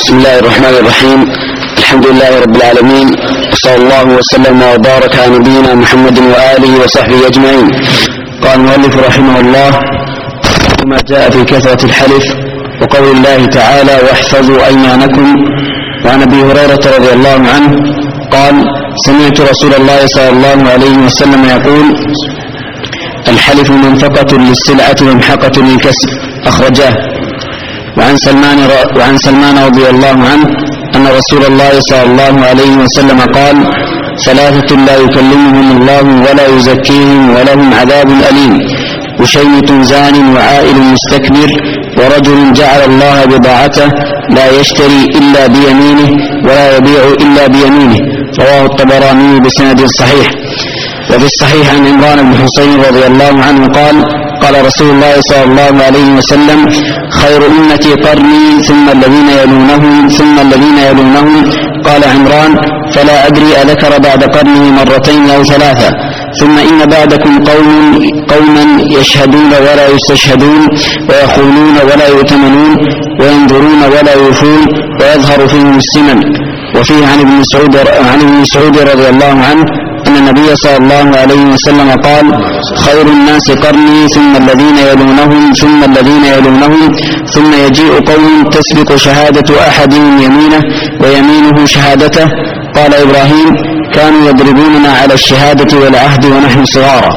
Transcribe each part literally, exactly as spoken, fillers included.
بسم الله الرحمن الرحيم. الحمد لله رب العالمين، وصلى الله وسلم وبارك على نبينا محمد وآله وصحبه أجمعين. قال المؤلف رحمه الله: ما جاء في كثرة الحلف وقول الله تعالى: واحفظوا أيمانكم. وعن أبي هريرة رضي الله عنه قال: سمعت رسول الله صلى الله عليه وسلم يقول: الحلف منفقة للسلعة ممحقة للكسب. أخرجاه. وعن سلمان وعن سلمان رضي الله عنه أن رسول الله صلى الله عليه وسلم قال: ثلاثة لا يكلمهم الله ولا يزكيهم ولهم عذاب أليم: وشيمة زان وعائل مستكبر ورجل جعل الله بضاعته لا يشتري إلا بيمينه ولا يبيع إلا بيمينه. رواه الطبراني بسند صحيح. وفي الصحيح عن عمران بن حسين رضي الله عنه قال: قال رسول الله صلى الله عليه وسلم: خير أمتي قرني ثم الذين يلونهم ثم الذين يلونهم. قال عمران: فلا أدري أذكر بعد قرنه مرتين أو ثلاثة. ثم إن بعدكم قوم قوما يشهدون ولا يستشهدون ويخونون ولا يؤتمنون وينظرون ولا يوفون ويظهر فيهم السمن. وفيه عن ابن مسعود عن ابن مسعود رضي الله عنه أن النبي صلى الله عليه وسلم قال: خير الناس قرني ثم الذين يلونهم ثم الذين يلونهم ثم يجيء قوم تسبق شهادة أحدهم يمينه ويمينه شهادته. قال إبراهيم: كانوا يضربوننا على الشهادة والعهد ونحن صغارا.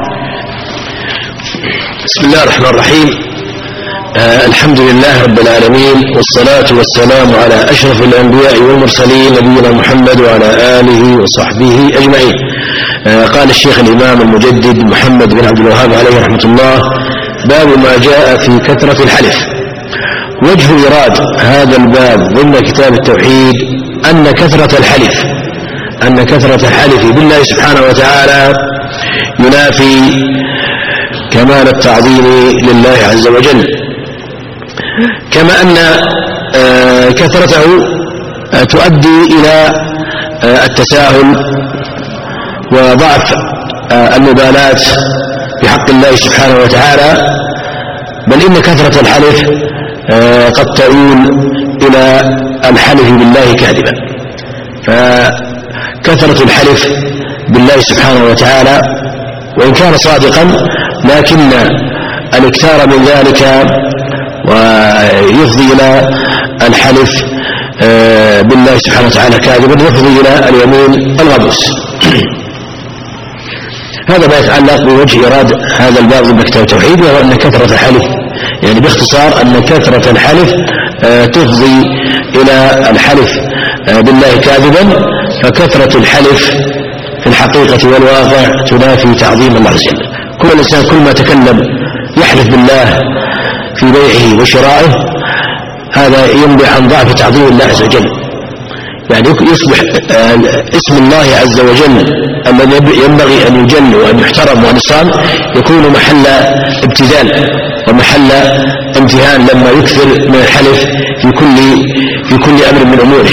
بسم الله الرحمن الرحيم. آه الحمد لله رب العالمين، والصلاة والسلام على أشرف الأنبياء والمرسلين نبينا محمد وعلى آله وصحبه أجمعين. آه قال الشيخ الإمام المجدد محمد بن عبد الوهاب عليه رحمة الله: باب ما جاء في كثرة الحلف. وجه إيراد هذا الباب ضمن كتاب التوحيد أن كثرة الحلف أن كثرة الحلف بالله سبحانه وتعالى ينافي كمال التعظيم لله عز وجل، كما أن كثرته تؤدي إلى التساهل وضعف المبالاة بحق الله سبحانه وتعالى، بل إن كثرة الحلف قد تؤول إلى الحلف بالله كاذبا. فكثرة الحلف بالله سبحانه وتعالى وإن كان صادقا، لكن الاكثار من ذلك ويفضي إلى الحلف بالله سبحانه وتعالى كاذبا يفضي إلى اليمين الغموس. هذا ما يتعلق بوجه إيراد هذا الباب ضمن كتاب التوحيد، وهو أن كثرة الحلف، يعني باختصار أن كثرة الحلف تفضي إلى الحلف بالله كاذبا، فكثرة الحلف في الحقيقة والواقع تنافي تعظيم الله عز وجل. كل إنسان كل ما تكلم يحلف بالله في بيعه وشرائه، هذا ينبع عن ضعف تعظيم الله عز وجل. يعني يصبح اسم الله عز وجل الذي ينبغي أن يجل وأن يحترم وأن يصان يكون محل ابتذال ومحل امتهان لما يكثر من الحلف في كل في كل أمر من أموره.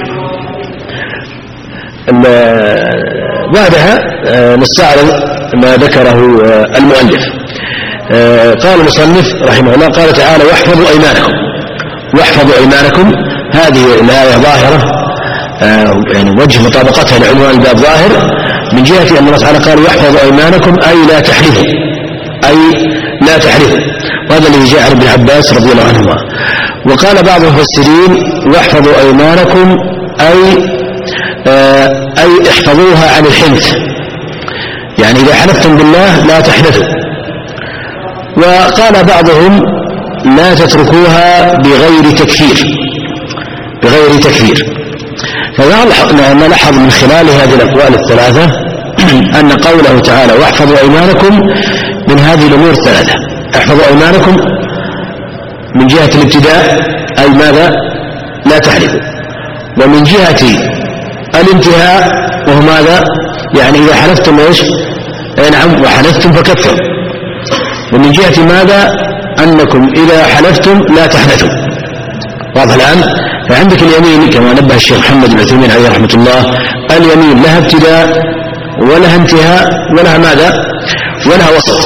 بعدها نستعرض ما ذكره المؤلف. قال المصنف رحمه الله: قال تعالى: واحفظوا أيمانكم. واحفظوا أيمانكم، هذه الآية ظاهرة، يعني وجه مطابقتها لعنوان الباب ظاهر، من جهة أن الله تعالى قال: واحفظوا أيمانكم أي لا تحلفوا، أي لا تحلفوا. وهذا الذي جاء عن ابن عباس رضي الله عنهما. وقال بعض المفسرين: واحفظوا أيمانكم أي أي احفظوها عن الحنث، يعني إذا حلفتم بالله لا تحنثوا. وقال بعضهم: لا تتركوها بغير تكفير بغير تكفير. فنلاحظ من خلال هذه الأقوال الثلاثة أن قوله تعالى: واحفظوا أيمانكم من هذه الأمور الثلاثة. احفظوا أيمانكم من جهة الابتداء أي ماذا؟ لا تحلفوا. ومن جهة الانتهاء وهو ماذا؟ يعني إذا حلفتم ايش؟ نعم، وحلفتم فكفروا. ومن جهة ماذا؟ أنكم إذا حلفتم لا تحنثوا. واضح الآن؟ فعندك اليمين كما نبه الشيخ محمد بن عثيمين عليه رحمة الله، اليمين لها ابتداء ولها انتهاء ولها ماذا؟ ولها وسط.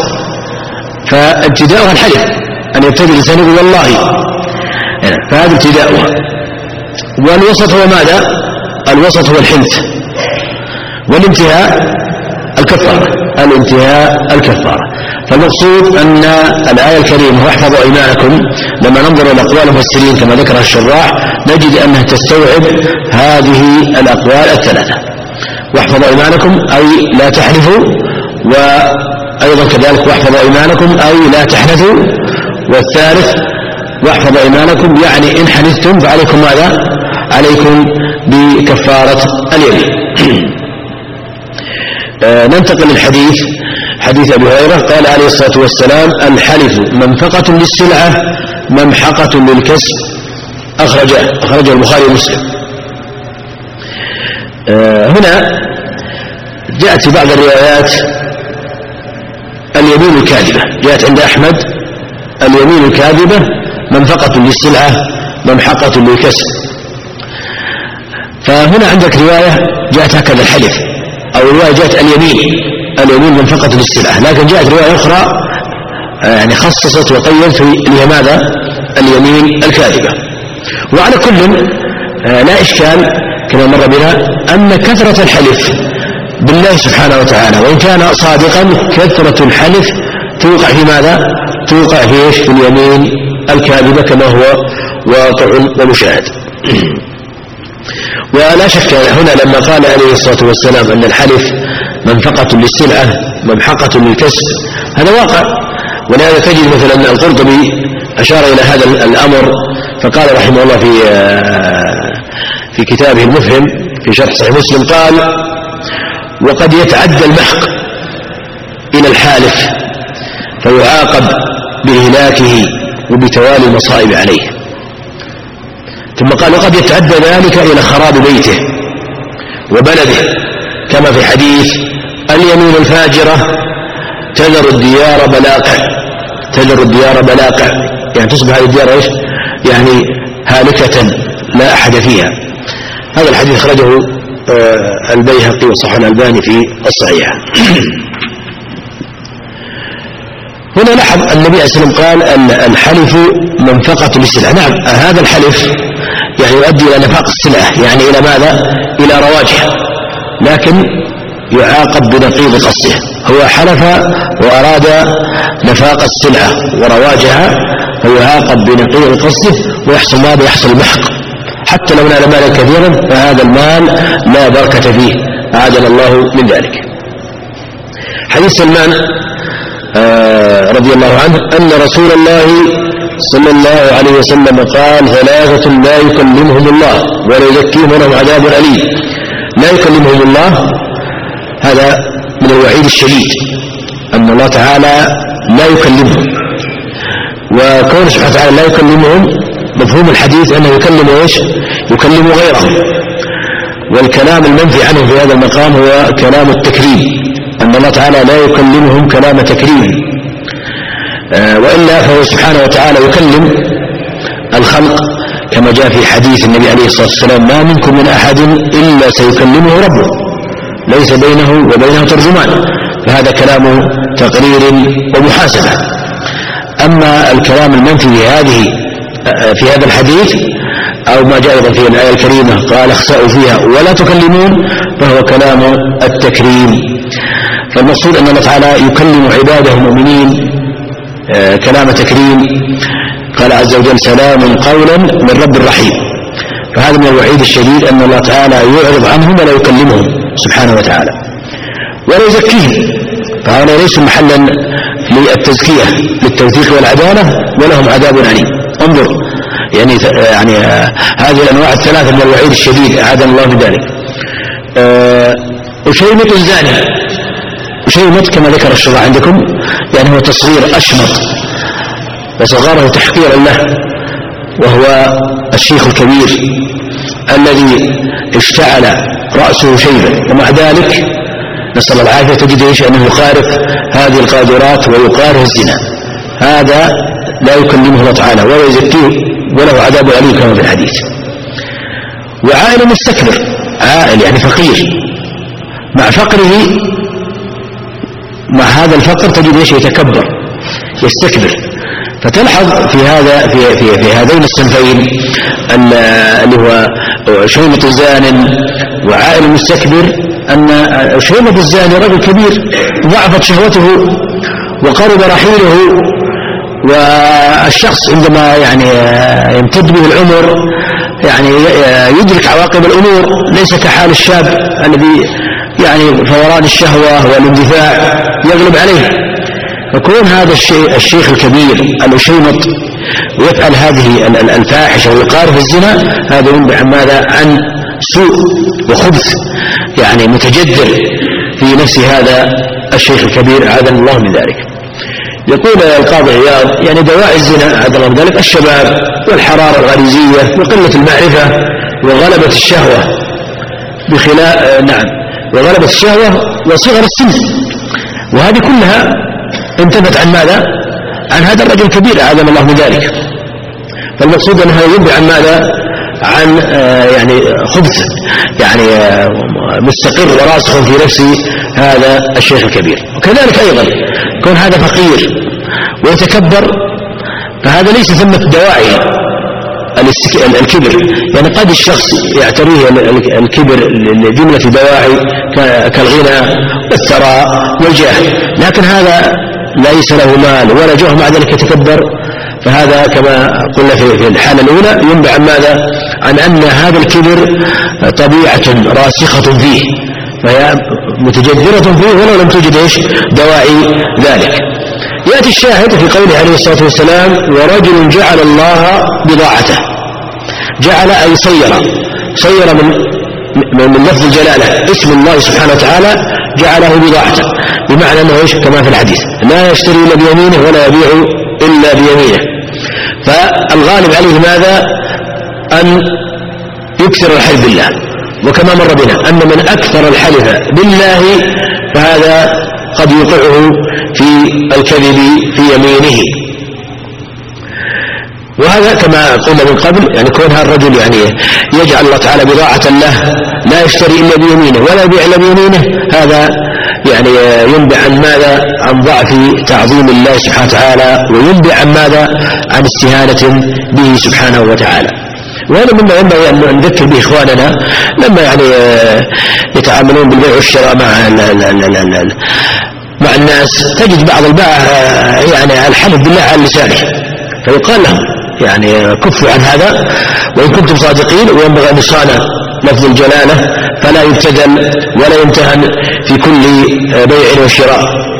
فابتداؤها الحلف، أن يبتدئ الإنسان يقول والله، فهذا ابتداؤها. والوسط هو ماذا؟ الوسط هو الحنث، والانتهاء الكفارة، الانتهاء الكفارة. فالمقصود أن الآية الكريمة واحفظوا أيمانكم لما ننظر إلى أقوال المفسرين كما ذكرها الشراح نجد أنها تستوعب هذه الأقوال الثلاثة. واحفظوا أيمانكم أي لا تحلفوا، وأيضا كذلك واحفظوا أيمانكم أي لا تحنثوا، والثالث واحفظوا أيمانكم يعني إن حنثتم فعليكم ماذا؟ عليكم بكفارة اليمين. آه ننتقل للحديث، حديث أبي هريرة قال عليه الصلاة والسلام: الحلف منفقة للسلعة ممحقة للكسب، أخرجه أخرجه البخاري ومسلم. آه هنا جاءت في بعض الروايات اليمين الكاذبة، جاءت عند أحمد اليمين الكاذبة منفقة للسلعة ممحقة للكسب. فهنا عندك رواية جاءت هكذا الحلف، أو رواية جاءت اليمين اليمين منفقة للسلعة، لكن جاءت رواية أخرى يعني خصصت وقيدت لها ماذا؟ اليمين الكاذبة. وعلى كل لا إشكال كما مر بنا أن كثرة الحلف بالله سبحانه وتعالى وإن كان صادقا كثرة الحلف توقع في ماذا؟ توقع في إيش؟ في اليمين الكاذبة كما هو واقع ومشاهد. ولا شك هنا لما قال عليه الصلاة والسلام أن الحلف منفقة للسلعة ممحقة للكسب هذا واقع، ولهذا تجد مثلا القرطبي أشار إلى هذا الأمر فقال رحمه الله في في كتابه المفهم في شرح صحيح مسلم قال: وقد يتعدى المحق إلى الحالف فيعاقب بإهلاكه وبتوالي المصائب عليه. ثم قال: وقد يتعدى ذلك إلى خراب بيته وبلده، كما في حديث: اليمين الفاجرة تذر الديار بلاقع، تذر الديار بلاقع يعني تصبح هذه الديار إيش؟ يعني هالكة لا أحد فيها. هذا الحديث خرجه البيهقي وصححه الألباني في الصحيح. هنا لاحظ النبي عليه الصلاة والسلام قال الحلف منفقة للسلعة. نعم، هذا الحلف يعني يؤدي إلى نفاق السلعة، يعني إلى ماذا؟ إلى رواجها، لكن يعاقب بنقيض قصده. هو حلف وأراد نفاق السلعة ورواجها فيعاقب بنقيض قصده ويحصل ماذا؟ يحصل محق، حتى لو نال مالا كثيرا فهذا المال لا بركة فيه، أعاذنا الله من ذلك. حديث سلمان آه رضي الله عنه أن رسول الله صلى الله عليه وسلم قال: ثلاثة لا يكلمهم الله ولا يزكيهم ولهم عذاب أليم. لا يكلمهم الله هذا من الوعيد الشديد، أن الله تعالى لا يكلمهم، وكون سبحانه وتعالى لا يكلمهم مفهوم الحديث أنه يكلم إيش؟ يكلم غيره. والكلام المنفي عنه في هذا المقام هو كلام التكريم، أن الله تعالى لا يكلمهم كلام تكريم، آه وإلا فهو سبحانه وتعالى يكلم الخلق كما جاء في حديث النبي عليه الصلاة والسلام: ما منكم من أحد إلا سيكلمه ربه ليس بينه وبينه ترجمان. فهذا كلام تقرير ومحاسبة. أما الكلام المنفي في هذه في هذا الحديث أو ما جاء في الآية الكريمة قال: اخسأوا فيها ولا تكلمون، فهو كلام التكريم. فالمقصود أن الله تعالى يكلم عباده المؤمنين آه كلام تكريم. قال عز وجل: سلام قولا من رب رحيم. فهذا من الوعيد الشديد أن الله تعالى يعرض عنهم ولا يكلمهم سبحانه وتعالى ولا يزكيهم، فهؤلاء ليسوا محلا للتزكية للتوثيق والعدالة ولهم عذاب أليم. انظر يعني يعني آه هذه الأنواع الثلاثة من الوعيد الشديد، أعاذنا الله من ذلك. آه أشيمة الزاني، أشيمة كما ذكر الشرع عندكم يعني هو تصغير أشمط وصغاره تحقيرا له، وهو الشيخ الكبير الذي اشتعل رأسه شيبا، ومع ذلك نسأل الله العافية تجد ايش؟ أنه يخالف هذه القاذورات ويقاره الزنا. هذا لا يكلمه الله تعالى ولا يزكيه وله عذاب أليم كما في الحديث. وعائل مستكبر، عائل يعني فقير، مع فقره مع هذا الفقر تجد ايش؟ يتكبر يستكبر. فتلحظ في هذا في في, في هذين الصنفين اللي هو شيمة الزان وعائل المستكبر أن شيمة الزاني رجل كبير ضعفت شهوته وقرب رحيله، والشخص عندما يعني يمتد به العمر يعني يدرك عواقب الأمور، ليس كحال الشاب الذي يعني فوران الشهوة والاندفاع يغلب عليه. فكون هذا الشيء الشيخ الكبير الأشيمط ويفعل هذه الفاحشة ويقارف الزنا، هذا ينبع عن ماذا؟ عن سوء وخبث يعني متجذر في نفس هذا الشيخ الكبير، أعاذنا الله من ذلك. يقول القاضي عياض يعني دواعي الزنا أعاذنا الله من ذلك الشباب والحرارة الغريزية وقلة المعرفة وغلبة الشهوة بخلاف نعم وغلبة الشهوة وصغر السن، وهذه كلها انتبت عن ماذا؟ عن هذا الرجل الكبير أعاذنا الله من ذلك. فالمقصود أنها ينبع عن ماذا؟ عن آه يعني خبث يعني آه مستقر وراسخ في نفس هذا الشيخ الكبير. وكذلك أيضا كون هذا فقير ويتكبر، فهذا ليس ثمة دواعي الكبر، يعني قد الشخص يعتريه الكبر لجملة دواعي كالغنى والثراء والجاه، لكن هذا ليس له مال ولا جاه مع ذلك يتكبر، فهذا كما قلنا في الحالة الأولى ينبع عن ماذا؟ عن أن هذا الكبر طبيعة راسخة فيه، فهي متجذرة فيه ولو لم توجد إيش دواعي ذلك. يأتي الشاهد في قوله عليه الصلاة والسلام: ورجل جعل الله بضاعته. جعل أي صير، صير من من لفظ الجلالة اسم الله سبحانه وتعالى جعله بضاعته، بمعنى أنه إيش كما في الحديث: لا يشتري إلا بيمينه ولا يبيع إلا بيمينه. فالغالب عليه ماذا؟ أن يكثر الحلف بالله، وكما مر بنا أن من أكثر الحلف بالله فهذا قد يوقعه في الكذب في يمينه. وهذا كما قلنا من قبل يعني كون هذا الرجل يعني يجعل الله تعالى بضاعة له لا يشتري إلا بيمينه ولا يبيع إلا بيمينه، هذا يعني ينبع عن ماذا؟ عن ضعف تعظيم الله سبحانه وتعالى، وينبع عن ماذا؟ عن استهانة به سبحانه وتعالى. وهذا مما ينبغي أن نذكر به إخواننا لما يعني يتعاملون بالبيع والشراء مع مع الناس، تجد بعض البائع يعني الحلف بالله على لسانه، فيقال لهم يعني كفوا عن هذا وإن كنتم صادقين، وينبغي أن يصان لفظ الجلالة فلا يبتذل ولا يمتهن في كل بيع وشراء.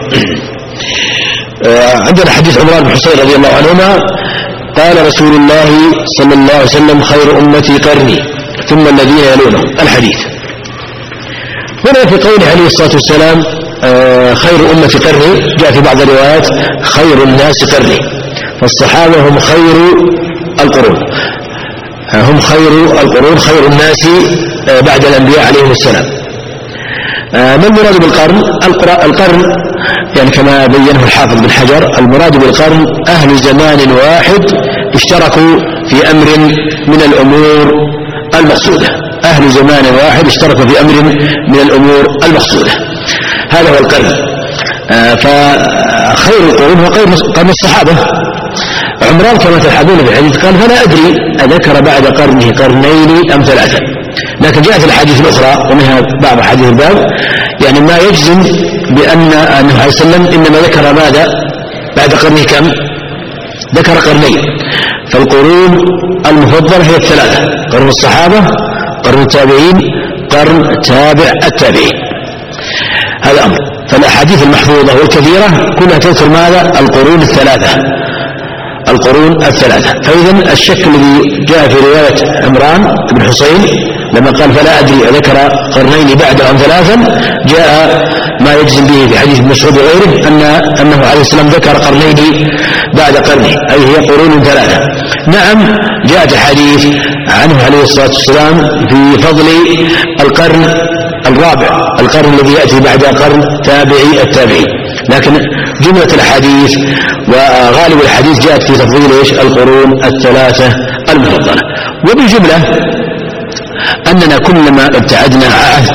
عندنا حديث عمران بن حصين رضي الله عنهما قال رسول الله صلى الله عليه وسلم: خير أمتي قرني ثم الذين يلونهم. الحديث هنا في قوله عليه الصلاة والسلام خير أمتي قرني، جاء في بعض الروايات خير الناس قرني، فالصحابة هم خير القرون، هم خير القرون، خير الناس بعد الأنبياء عليهم السلام. ما المراد بالقرن؟ القرن يعني كما بينه الحافظ بن حجر: المراد بالقرن أهل زمان واحد اشتركوا في أمر من الأمور المقصودة. أهل زمان واحد اشتركوا في أمر من الأمور المقصودة، هذا هو القرن. فخير القرون هو قرن الصحابة. عمران كما تلحظون في الحديث قال: فلا أدري أذكر بعد قرنه قرنين أم ثلاثة، لكن جاءت الحديث الأخرى ومنها بعض حديث الباب يعني ما يجزم بأن النبي عليه وسلم إنما ذكر ماذا بعد قرنه؟ كم؟ ذكر قرنين. فالقرون المفضلة هي الثلاثة: قرن الصحابة، قرن التابعين، قرن تابع التابعين. هذا أمر. فالأحاديث المحفوظة والكثيرة كلها تذكر ماذا؟ القرون الثلاثة، القرون الثلاثة. فإذن الشك الذي جاء في رواية عمران بن حصين لما قال فلا أدري ذكر قرنين بعد أم ثلاثا، جاء ما يجزم به في حديث ابن مسعود وغيره أن أنه عليه السلام ذكر قرنين بعد قرنه، أي هي قرون ثلاثة. نعم جاءت حديث عنه عليه الصلاة والسلام في فضل القرن الرابع، القرن الذي يأتي بعد قرن تابعي التابعي، لكن جملة الحديث وغالب الحديث جاءت في تفضيل إيش؟ القرون الثلاثة المفضلة. وبالجملة أننا كلما ابتعدنا عن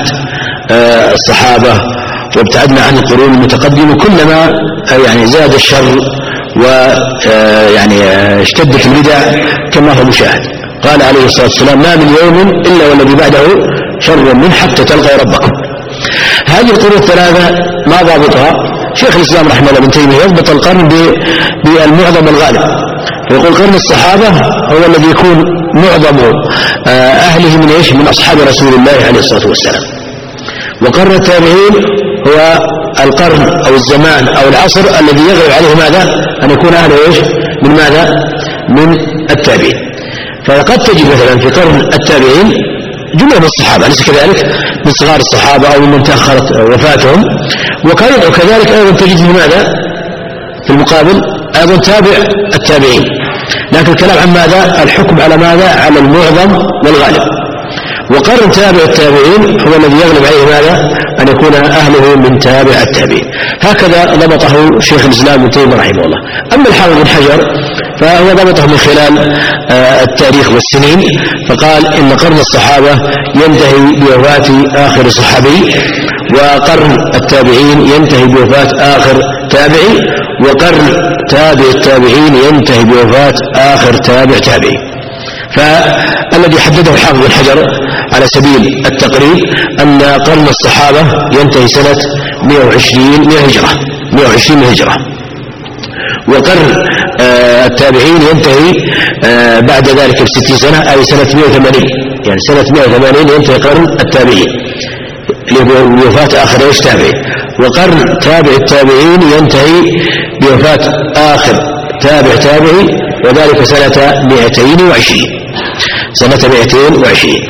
الصحابة وابتعدنا عن القرون المتقدمة كلما يعني زاد الشر ويعني اشتدت البدع كما هو مشاهد. قال عليه الصلاة والسلام: ما من يوم إلا والذي بعده شر منه حتى تلقوا ربكم. هذه القرون الثلاثة ما ضابطها؟ شيخ الإسلام رحمه الله ابن تيمية يضبط القرن بالمعظم والغالب، فيقول قرن الصحابة هو الذي يكون معظم أهله من إيش؟ من أصحاب رسول الله عليه الصلاة والسلام. وقرن التابعين هو القرن أو الزمان أو العصر الذي يغلب عليه ماذا؟ أن يكون أهله إيش؟ من ماذا؟ من التابعين. فقد تجد مثلا في قرن التابعين جملة من الصحابة، أليس كذلك؟ من صغار الصحابة أو من تأخرت وفاتهم، وكذلك أيضا تجد من ماذا؟ في المقابل أيضا تابع التابعين. لكن الكلام عن ماذا؟ الحكم على ماذا؟ على المعظم والغالب. وقرن تابع التابعين هو الذي يغلب عليه ماذا؟ أن يكون أهله من تابع التابعين. هكذا ضبطه شيخ الإسلام ابن تيمية رحمه الله. أما الحافظ بن حجر فهو ضبطه من خلال التاريخ والسنين، فقال إن قرن الصحابة ينتهي بوفاة آخر صحابي، وقرن التابعين ينتهي بوفاة آخر تابعي، وقرن تابع التابعين ينتهي بوفاة آخر تابع تابعي. فالذي حدده الحافظ بن حجر على سبيل التقريب أن قرن الصحابة ينتهي سنة مئة وعشرين من الهجرة مئة وعشرين من الهجرة، وقرن آه التابعين ينتهي آه بعد ذلك بستين سنة، أي سنة مئة وثمانين، يعني سنة مئة وثمانين ينتهي قرن التابعين بوفاة آخر ايش تابعي. وقرن تابع التابعين ينتهي بوفاة آخر تابع تابعي، وذلك سنة مئتين وعشرين سنة مئتين وعشرين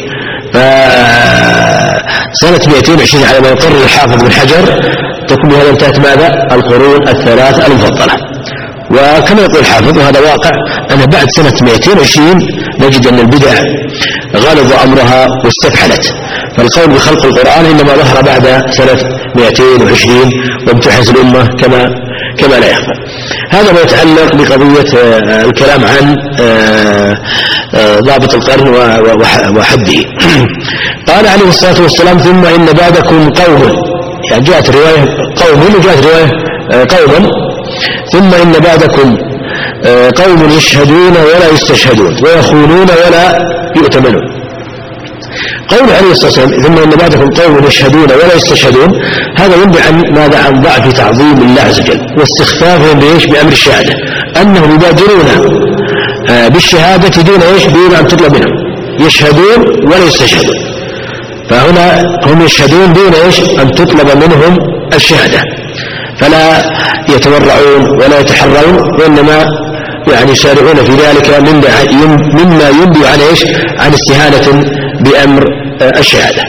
فسنة مئتين وعشرين على ما يقرر الحافظ بن حجر تكون بهذا انتهت ماذا؟ القرون الثلاث المفضلة. وكما يقول الحافظ وهذا واقع أن بعد سنة مئتين وعشرين نجد أن البدع غلظ أمرها واستفحلت، فالقول بخلق القرآن إنما ظهر بعد سنة مئتين وعشرين وامتحنت الأمة كما كما لا يخفى. هذا ما يتعلق بقضية الكلام عن ضابط القرن وحده. قال عليه الصلاة والسلام: ثم إن بعدكم قوم، يعني جاءت رواية قوم وجاءت رواية قوم، ثم إن بعدكم قوم يشهدون ولا يستشهدون ويخونون ولا يؤتمنون. قول عليه الصلاة والسلام: ثم إن بعدكم قوم يشهدون ولا يستشهدون، هذا ينبع عن ماذا؟ عن ضعف تعظيم الله عز وجل واستخفافهم بإيش؟ بأمر الشهادة، أنهم يبادرون بالشهادة دون إيش؟ دون أن تطلب منهم، يشهدون ولا يستشهدون. فهنا هم يشهدون دون إيش؟ أن تطلب منهم الشهادة، فلا يتورعون ولا يتحرون، وإنما يعني يسارعون في ذلك مما ينبي عن إيش؟ عن استهانة بأمر الشهادة.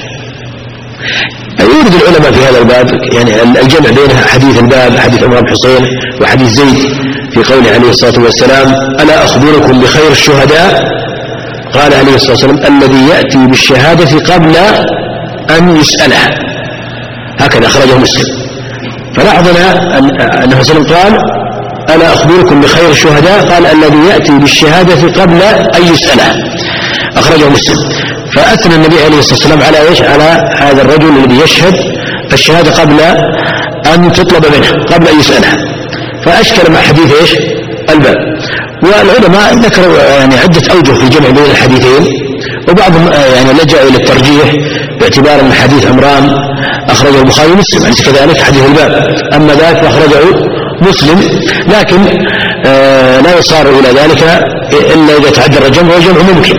يورد العلماء في هذا الباب يعني الجمع بين حديث الباب، حديث عمر بن حصين وحديث زيد في قوله عليه الصلاة والسلام: ألا أخبركم بخير الشهداء؟ قال عليه الصلاة والسلام: الذي يأتي بالشهادة قبل أن يسألها. هكذا أخرجه مسلم. فلاحظنا أنه صلى الله عليه وسلم قال: ألا أخبركم بخير الشهداء؟ قال: الذي يأتي بالشهادة قبل أن يسألها. أخرجه مسلم. فأثنى النبي عليه الصلاة والسلام على إيش؟ على هذا الرجل الذي يشهد الشهادة قبل أن تطلب منه، قبل أن يسألها، فأشكل مع حديث إيش؟ الباب. والعلماء ذكروا يعني عدة أوجه في الجمع بين الحديثين، وبعضهم يعني لجأوا إلى الترجيح باعتبار أن حديث عمران أخرجه البخاري ومسلم، أليس كذلك؟ حديث الباب. أما ذاك فأخرجه مسلم، لكن آه لا يصار إلى ذلك إلا إذا تعذر الجمع، والجمع ممكن.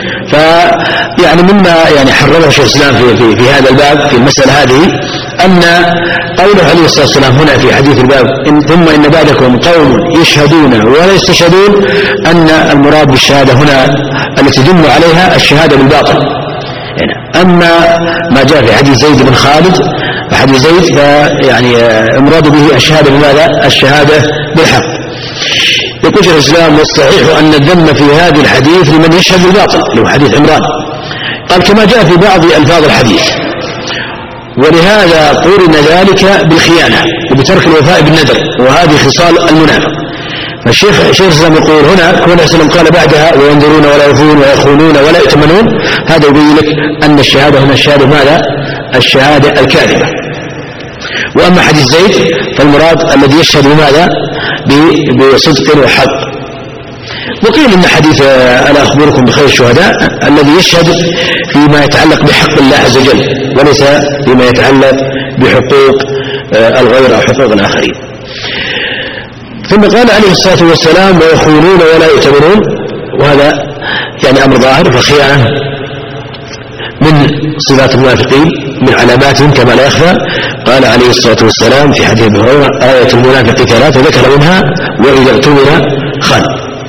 فيعني مما يعني حرره شيخ الإسلام في, في, في هذا الباب في المسألة هذه أن قوله عليه الصلاة والسلام هنا في حديث الباب: إن ثم إن بعدكم قوم يشهدون ولا يستشهدون، أن المراد بالشهادة هنا التي تدل عليها الشهادة بالباطل. يعني أما ما جاء في حديث زيد بن خالد حديث زيد فيعني المراد به الشهادة بماذا؟ الشهادة بالحق. يقول شيخ الإسلام: والصحيح أن الذم في هذا الحديث لمن يشهد بالباطل، اللي هو حديث عمران. قال: كما جاء في بعض ألفاظ الحديث، ولهذا قرن ذلك بالخيانة وبترك الوفاء بالنذر، وهذه خصال المنافق. فالشيخ شيخ الإسلام يقول هنا كون الإسلام قال بعدها: وينذرون ولا يوفون ويخونون ولا يؤتمنون، هذا يبين لك أن الشهادة هنا الشهادة ماذا؟ الشهادة الكاذبة. وأما حديث زيد فالمراد الذي يشهد بماذا؟ بصدق وحق. وقيل إن حديث أنا أخبركم بخير الشهداء الذي يشهد فيما يتعلق بحق الله عز وجل وليس فيما يتعلق بحقوق الغير أو حقوق الآخرين. ثم قال عليه الصلاة والسلام ويخونون ولا يؤتمنون، وهذا يعني أمر ظاهر، فالخيانة من صفات المنافقين من علاماتهم كما لا يخفى. قال عليه الصلاة والسلام في حديث ابي هريرة آية المنافق ثلاث ذكر منها وإذا اؤتمن خان.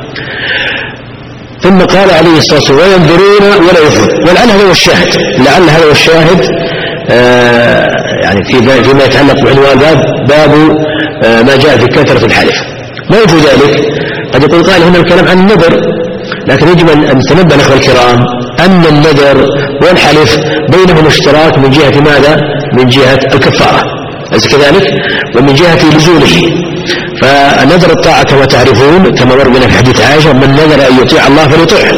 ثم قال عليه الصلاة والسلام وينظرون ولا يفون، ولعل هذا هو الشاهد، لعل هذا هو الشاهد آه يعني فيما يتعلق بعنوان الباب باب آه ما جاء في كثرة الحلف. ما وجه ذلك؟ قد يقول قال هنا الكلام عن النذر، لكن يجب أن نتنبه الأخوة الكرام أن النذر والحلف بينهم اشتراك من جهة ماذا؟ من جهة الكفارة، أليس كذلك؟ ومن جهة لزومه. فنذر الطاعة كما تعرفون كما مر بنا في حديث عائشة من نذر أن يطيع الله فليطيعه.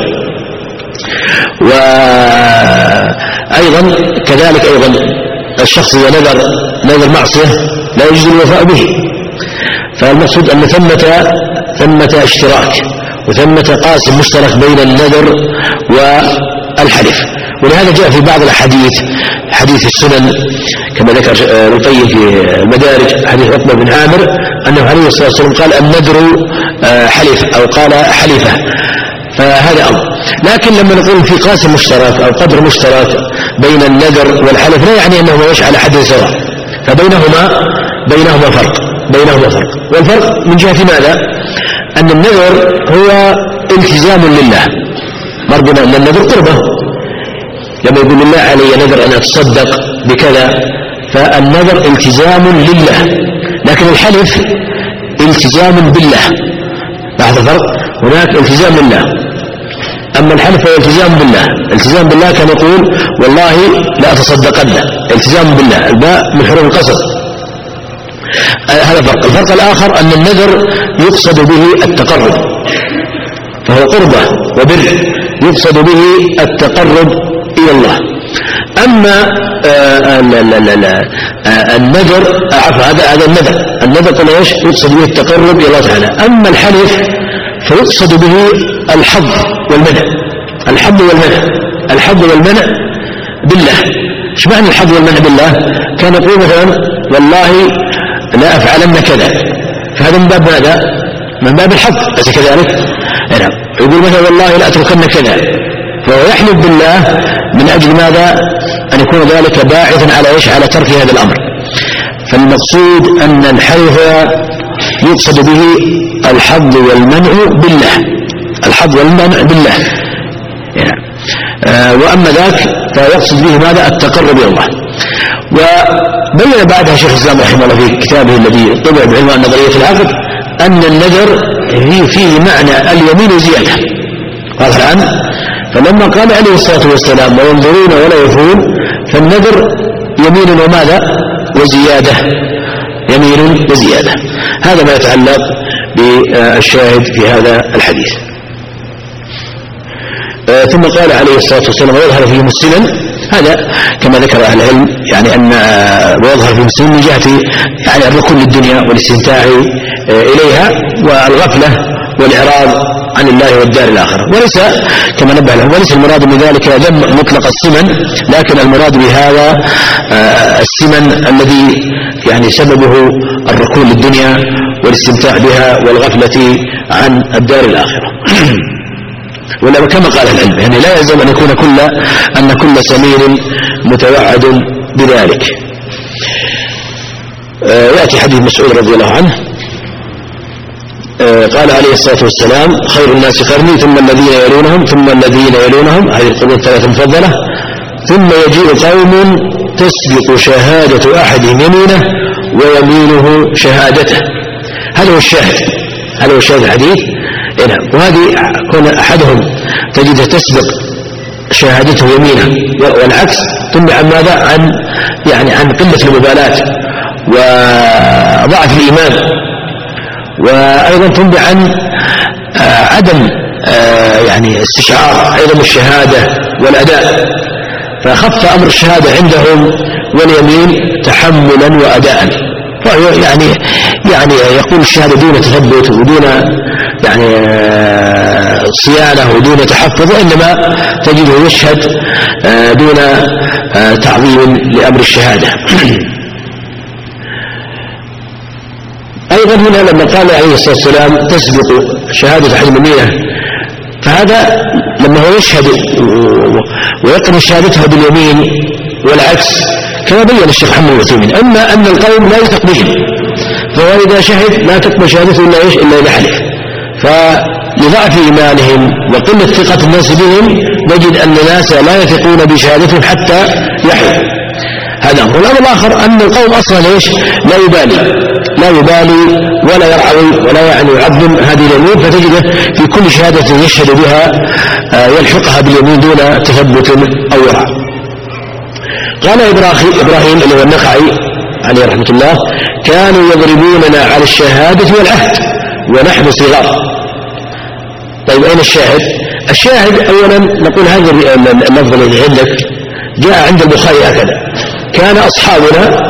وأيضا كذلك أيضا الشخص إذا نذر نذر معصية لا يجوز الوفاء به. فالمقصود أن ثمة ثمة اشتراك وثمة قاسم مشترك بين النذر والحلف. ولهذا جاء في بعض الأحاديث حديث السنن كما ذكر ابن القيم في المدارج حديث عقبة بن عامر أنه عليه الصلاة والسلام قال النذر حلف أو قال حلفة، فهذا أمر. لكن لما نقول في قاسم مشترك أو قدر مشترك بين النذر والحلف لا يعني أنه مش على حد سواء، فبينهما بينهما فرق بينهما فرق والفرق من جهة ماذا؟ أن النذر هو التزام لله، مرضنا أن النذر قربة، لما يقول لله علي نذر أن أتصدق بكذا فالنذر التزام لله، لكن الحلف التزام بالله. لاحظ الفرق، هناك التزام لله، أما الحلف هو التزام بالله. التزام بالله كان يقول والله لا أتصدقن، التزام بالله، الباء من حروف القصر. هذا فرق. الفرق الآخر أن النذر يقصد به التقرب، فهو قربة وبر يقصد به التقرب إلى الله. أما آآ لا لا لا لا النذر عفوا هذا هذا النذر النذر قلنا ايش؟ يقصد به التقرب إلى الله تعالى. أما الحلف فيقصد به الحظ والمنع، الحظ والمنع الحظ والمنع بالله. ايش معنى الحظ والمنع بالله؟ كان يقول مثلا والله لا أفعلن كذا، فهذا من باب ماذا؟ من باب الحظ، أليس كذلك؟ نعم. يقول مثلا والله لا أتركن كذا، فهو يحلف بالله من أجل ماذا؟ أن يكون ذلك باعثا على إيش؟ على ترك هذا الأمر. فالمقصود أن الحلف يقصد به الحظ والمنع بالله، الحظ والمنع بالله يعني. آه وأما ذاك فيقصد به ماذا؟ التقرب إلى الله. وبين بعدها شيخ الإسلام رحمه الله في كتابه الذي طبع بعنوان نظرية العقد أن النذر فيه معنى اليمين زيادة. واضح الآن؟ فلما قال عليه الصلاة والسلام وينظرون ولا يفون، فالنذر يمين وماذا؟ وزيادة، يمين وزيادة. هذا ما يتعلق بالشاهد في هذا الحديث. آه ثم قال عليه الصلاة والسلام ويظهر فيهم السنن، هذا كما ذكر أهل العلم يعني أن ويظهر فيهم السنن من جهة يعني الركون للدنيا والاستمتاع آه إليها والغفلة والإعراض عن الله والدار الآخرة. وليس كما نبه له وليس المراد من ذلك ذم مطلق السمن، لكن المراد بهذا آه السمن الذي يعني سببه الركون للدنيا والاستمتاع بها والغفلة عن الدار الآخرة. ولا كما قال العلم يعني لا يلزم أن يكون كل أن كل سمين متوعد بذلك. آه يأتي حديث مسعود رضي الله عنه آه قال عليه الصلاة والسلام خير الناس قرني ثم الذين يلونهم ثم الذين يلونهم، هذه القرون الثلاثة المفضلة. ثم يجيء قوم تسبق شهادة أحدهم يمينه ويمينه شهادته. هذا هو الشاهد، هذا هو الشاهد الحديث. وهذه كون أحدهم تجد تسبق شهادته يمينه والعكس، تنبع عن ماذا؟ عن يعني عن قلة المبالاة وضعف الإيمان، وأيضا تنبع عن عدم يعني استشعار أيضا الشهادة والأداء، فخف أمر الشهادة عندهم واليمين تحملا وأداء. يعني يعني يقول الشهادة دون تثبت ودون يعني صيانة ودون تحفظ، وإنما تجده يشهد دون تعظيم لأمر الشهادة. أيضا هنا لما قال عليه الصلاة والسلام تسبق شهادة أحد اليمين، فهذا لما هو يشهد ويقرن شهادته باليمين والعكس كما بين الشيخ محمد العثيمين، أما أن القوم لا يثق بهم، فهو إذا شهد لا تقبل شهادته إلا إيش إلا إذا حلف، فلضعف إيمانهم وقلة ثقة الناس بهم نجد أن الناس لا يثقون بشهادتهم حتى يحلف. هذا أمر. الأمر الآخر أن القوم أصلا إيش لا يبالي لا يبالي ولا يرعوي ولا يعني يعظم هذه اليمين، فتجده في كل شهادة يشهد بها يلحقها باليمين دون تثبت أو ورع. قال إبراهيم إبراهيم اللي هو النخعي عليه رحمة الله: كانوا يضربوننا على الشهادة والعهد ونحن صغار. طيب أين الشاهد؟ الشاهد أولا نقول هذا اللفظ الذي عندك جاء عند البخاري هكذا: كان أصحابنا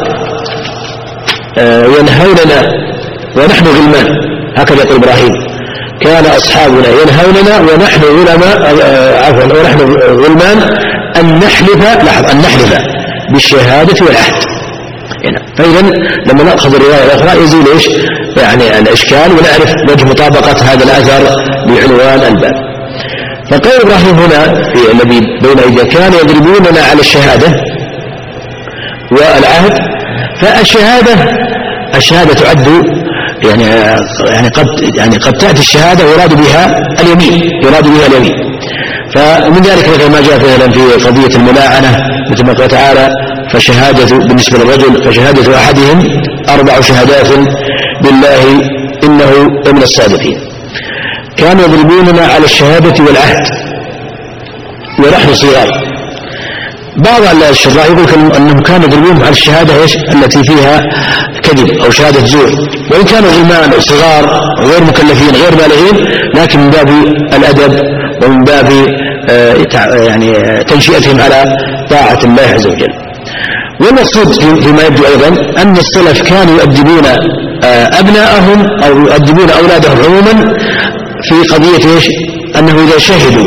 ينهوننا ونحن غلمان، هكذا يقول إبراهيم: كان أصحابنا ينهوننا ونحن غلمان عفوا ونحن غلمان أن نحلف لاحظ أن نحلف بالشهادة والعهد. فإذا لما نأخذ الرواية الأخرى يزول إيش يعني الإشكال ونعرف وجه مطابقة هذا الأثر بعنوان الباب. فقال إبراهيم هنا في الذي بين أيدينا: كان يضربوننا على الشهادة والعهد. فالشهادة الشهادة تعد يعني يعني قد يعني قد تأتي الشهادة ويراد بها اليمين يراد بها اليمين. فمن ذلك مثل ما جاء مثلا في قضية الملاعنة مثل ما قال تعالى: فشهادة بالنسبة للرجل فشهادة أحدهم أربع شهادات بالله إنه من الصادقين. كانوا يضربوننا على الشهادة والعهد ونحن صغار. بعض الشراح يقول أنهم كانوا يضربونهم على الشهادة إيش التي فيها كذب أو شهادة زور، وإن كانوا غلمان أو صغار غير مكلفين غير بالغين، لكن من باب الأدب ومن باب يعني تنشئتهم على طاعة الله عز وجل. والمقصود فيما يبدو أيضا أن السلف كانوا يؤدبون أبناءهم أو يؤدبون أولادهم عموما في قضية إيش أنه إذا شهدوا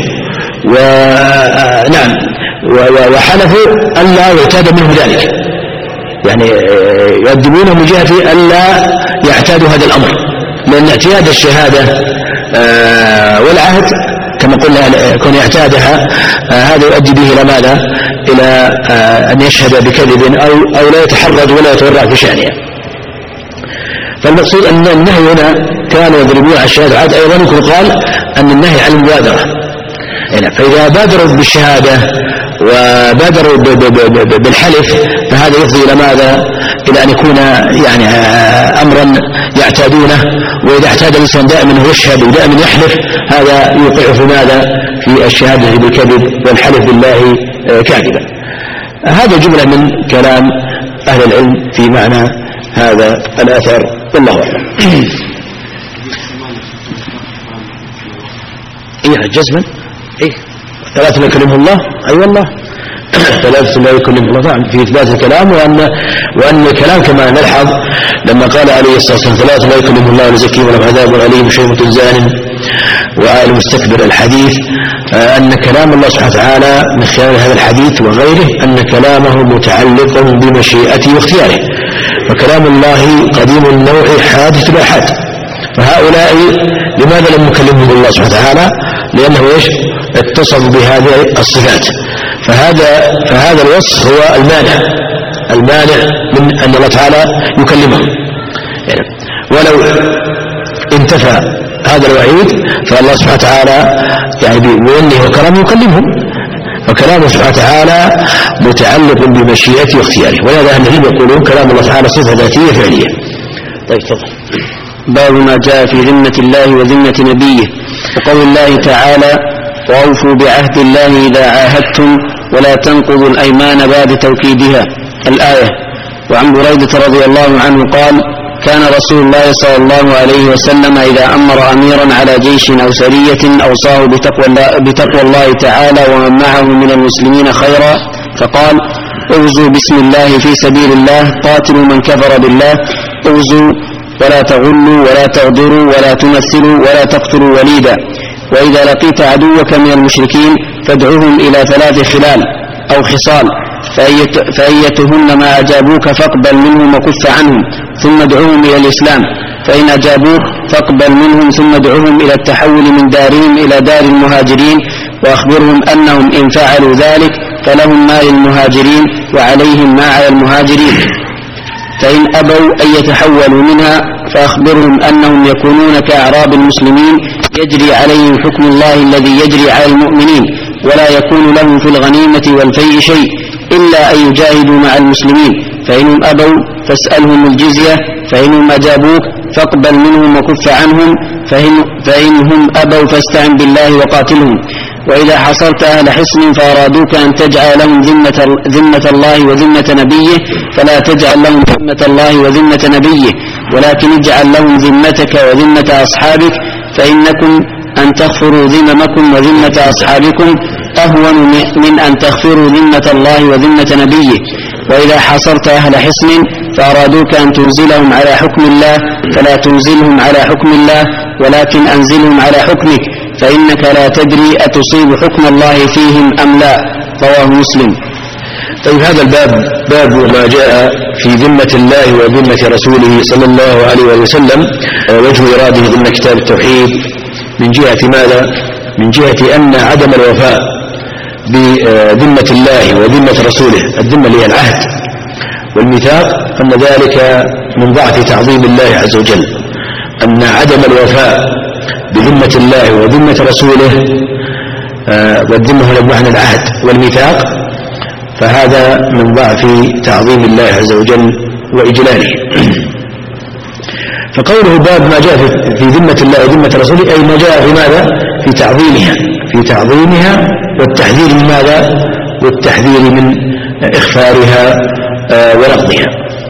ونعم وحلفوا ألا يعتاد منه ذلك، يعني يؤدبونه من جهة ألا يعتادوا هذا الأمر، لأن اعتياد الشهادة والعهد كما قلنا كون يعتادها هذا يؤدي به إلى ماذا؟ إلى أن يشهد بكذب أو أو لا يتحرج ولا يتورع في شأنها. فالمقصود أن النهي هنا كانوا يضربون على الشهادة. عاد أيضا يمكن قال أن النهي عن المبادرة، فإذا بادروا بالشهادة وبادروا بالحلف فهذا يفضي إلى ماذا؟ إلى أن يكون يعني أمرا يعتادونه، وإذا اعتاد الإنسان دائما يشهد ودائما يحلف هذا يوقع في ماذا؟ في الشهادة بالكذب والحلف بالله كاذبا. هذا جملة من كلام أهل العلم في معنى هذا الأثر، والله أعلم. إيه جزما إيه ثلاثة لا يكلمه الله، أي أيوة والله ثلاثة لا يكلمه الله طبعا في إثبات الكلام، وأن وأن الكلام كما نلحظ لما قال عليه الصلاة والسلام: ثلاثة لا يكلمه الله ولا يزكيهم ولهم عذاب أليم شيخ زان وآل مستكبر. الحديث أن كلام الله سبحانه وتعالى من خلال هذا الحديث وغيره أن كلامه متعلق بمشيئته واختياره، وكلام الله قديم النوع حادث الآحاد. فهؤلاء لماذا لم يكلمهم الله سبحانه وتعالى؟ لأنه إيش اتصف بهذه الصفات. فهذا فهذا الوصف هو المانع المانع من أن الله تعالى يكلمهم، يعني ولو انتفى هذا الوعيد فالله سبحانه وتعالى يعني بمنه وكرمه يكلمهم، وكلامه سبحانه وتعالى متعلق بمشيئته واختياره. ولهذا أهل العلم يقولون كلام الله تعالى صفة ذاتية فعلية. طيب تفضل. باب ما جاء في ذمة الله وذمة نبيه، وقول الله تعالى: وأوفوا بعهد الله إذا عاهدتم ولا تنقضوا الأيمان بعد توكيدها، الآية. وعن بريدة رضي الله عنه قال: كان رسول الله صلى الله عليه وسلم إذا أمر أميرا على جيش أو سرية أوصاه بتقوى الله, بتقوى الله تعالى ومن معه من المسلمين خيرا، فقال: اغزوا بسم الله في سبيل الله، قاتلوا من كفر بالله، أوزوا ولا تغلوا ولا تغدروا ولا تمثلوا ولا تقتلوا وليدا. وإذا لقيت عدوك من المشركين فادعوهم إلى ثلاث خلال أو خصال، فأيتهن ما أجابوك فاقبل منهم وكف عنهم ثم ادعوهم إلى الإسلام، فإن أجابوك فاقبل منهم ثم ادعوهم إلى التحول من دارهم إلى دار المهاجرين، وأخبرهم أنهم إن فعلوا ذلك فلهم ما للمهاجرين وعليهم ما على المهاجرين، فإن أبوا أن يتحولوا منها فأخبرهم أنهم يكونون كأعراب المسلمين يجري عليهم حكم الله الذي يجري على المؤمنين، ولا يكون لهم في الغنيمة والفيء شيء إلا أن يجاهدوا مع المسلمين، فإنهم أبوا فاسألهم الجزية، فإنهم أجابوك فاقبل منهم وكف عنهم، فإن فإنهم أبوا فاستعن بالله وقاتلهم. وإذا حصرت أهل حصن فأرادوك أن تجعل لهم ذمة, ذمة الله وذمة نبيه فلا تجعل لهم ذمة الله وذمة نبيه، ولكن اجعل لهم ذمتك وذمة أصحابك، فإنكم أن تغفروا ذممكم وذمة أصحابكم أهون من أن تغفروا ذمة الله وذمة نبيه. وإذا حصرت أهل حصن فأرادوك أن تنزلهم على حكم الله فلا تنزلهم على حكم الله، ولكن أنزلهم على حكمك، فإنك لا تدري أتصيب حكم الله فيهم أم لا. رواه مسلم. طيب، هذا الباب باب ما جاء في ذمة الله وذمة رسوله صلى الله عليه وسلم، وجه إراده ضمن كتاب التوحيد من جهة ماذا؟ من جهة أن عدم الوفاء بذمة الله وذمة رسوله، الذمة اللي هي العهد والميثاق، أن ذلك من ضعف تعظيم الله عز وجل، أن عدم الوفاء بذمة الله وذمة رسوله، والذمة هنا بمعنى العهد والميثاق، فهذا من ضعف تعظيم الله عز وجل وإجلاله. فقوله باب ما جاء في ذمة الله وذمة رسوله، أي ما جاء في ماذا؟ في تعظيمها في تعظيمها والتحذير من ماذا؟ والتحذير من إخفارها ورفضها.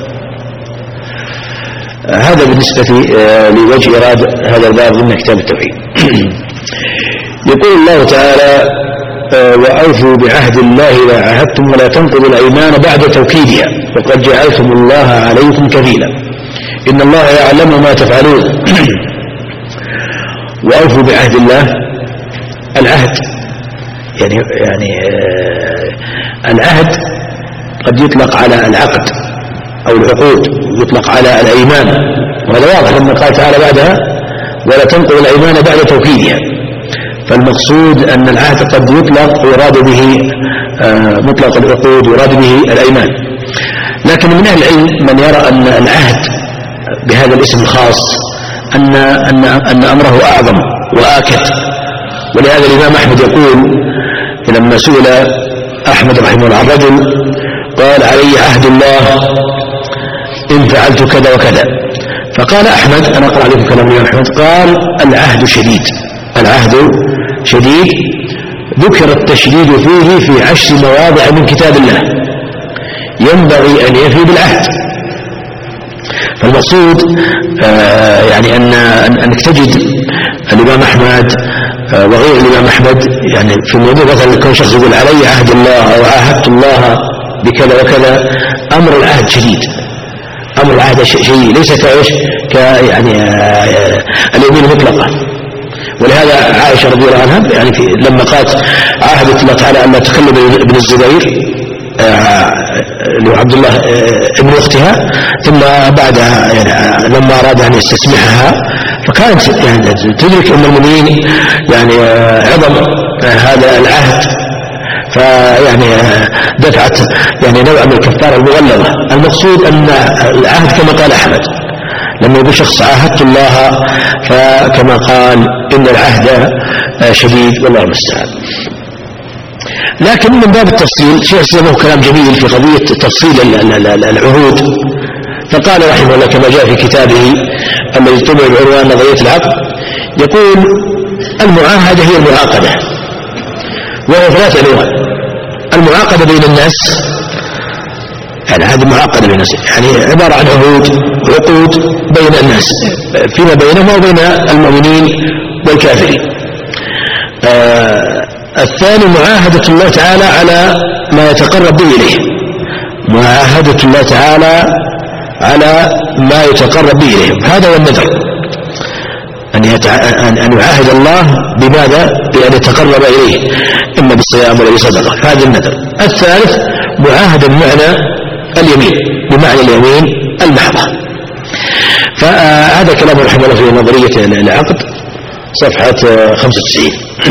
هذا بالنسبة لوجه إراد هذا الباب ضمن كتاب التوحيد. يقول الله تعالى: وأوفوا بعهد الله إذا عاهدتم ولا تنقضوا الأيمان بعد توكيدها وقد جعلتم الله عليكم كفيلا إن الله يعلم ما تفعلون. وأوفوا بعهد الله، العهد يعني يعني العهد قد يطلق على العقد أو العقود، يطلق على الأيمان، وهذا واضح لما قال تعالى بعدها: ولا تنقضوا الأيمان بعد توكيدها. فالمقصود أن العهد قد يطلق ويراد به مطلق العقود ويراد به الأيمان. لكن من أهل العلم من يرى أن العهد بهذا الاسم الخاص أن, أن, أن أمره أعظم وآكد، ولهذا الإمام أحمد يقول لما سئل أحمد رحمه الله عن رجل قال: علي عهد الله إن فعلت كذا وكذا، فقال أحمد، أنا أقرأ عليكم كلام الإمام أحمد، قال: العهد شديد العهد شديد ذكر التشديد فيه في عشر مواضع من كتاب الله، ينبغي أن يفي بالعهد. فالمقصود آه يعني أن أنك تجد الإمام أحمد آه وغير الإمام أحمد يعني في الموضوع مثلا يكون شخص يقول: علي عهد الله أو عاهدت الله بكذا وكذا، أمر العهد شديد، أمر العهد شيء ليس كايش كيعني آه اليمين مطلقة. ولهذا عائشة رضي الله عنها يعني في لما قالت: عاهدت الله تعالى أن لا تخلي ابن الزبير اللي هو عبد الله ابن أختها، ثم بعدها يعني لما أراد أن يستسمحها فكانت يعني تدرك أم المؤمنين يعني عظم هذا العهد، فيعني دفعت يعني نوع من الكفارة المغلظة. المقصود أن العهد كما قال أحمد لما يقول شخص: عاهدت الله، فكما قال إن العهد شديد والله المستعان. لكن من باب التفصيل شيخ سيبه كلام جميل في قضية تفصيل العهود، فقال رحمه الله كما جاء في كتابه الذي طبع العنوان نظرية العقد، يقول: المعاهدة هي المعاقدة، وهو ثلاث أنواع: المعاقدة بين الناس، يعني هذه معاقدة بين الناس يعني عبارة عن عهود وعقود بين الناس فيما بينهم وبين المؤمنين والكافرين. آه الثاني معاهدة الله تعالى على ما يتقرب به إليه، معاهدة الله تعالى على ما يتقرب به إليهم. هذا هو النذر، أن, يتع... أن يعاهد الله بماذا؟ بأن يتقرب إليه إما بالصيام ولا بصدقة. هذا النذر. الثالث معاهدة بمعنى اليمين، بمعنى اليمين المحضة. فهذا كلام رحمه الله في نظرية العقد صفحة خمسة وتسعين.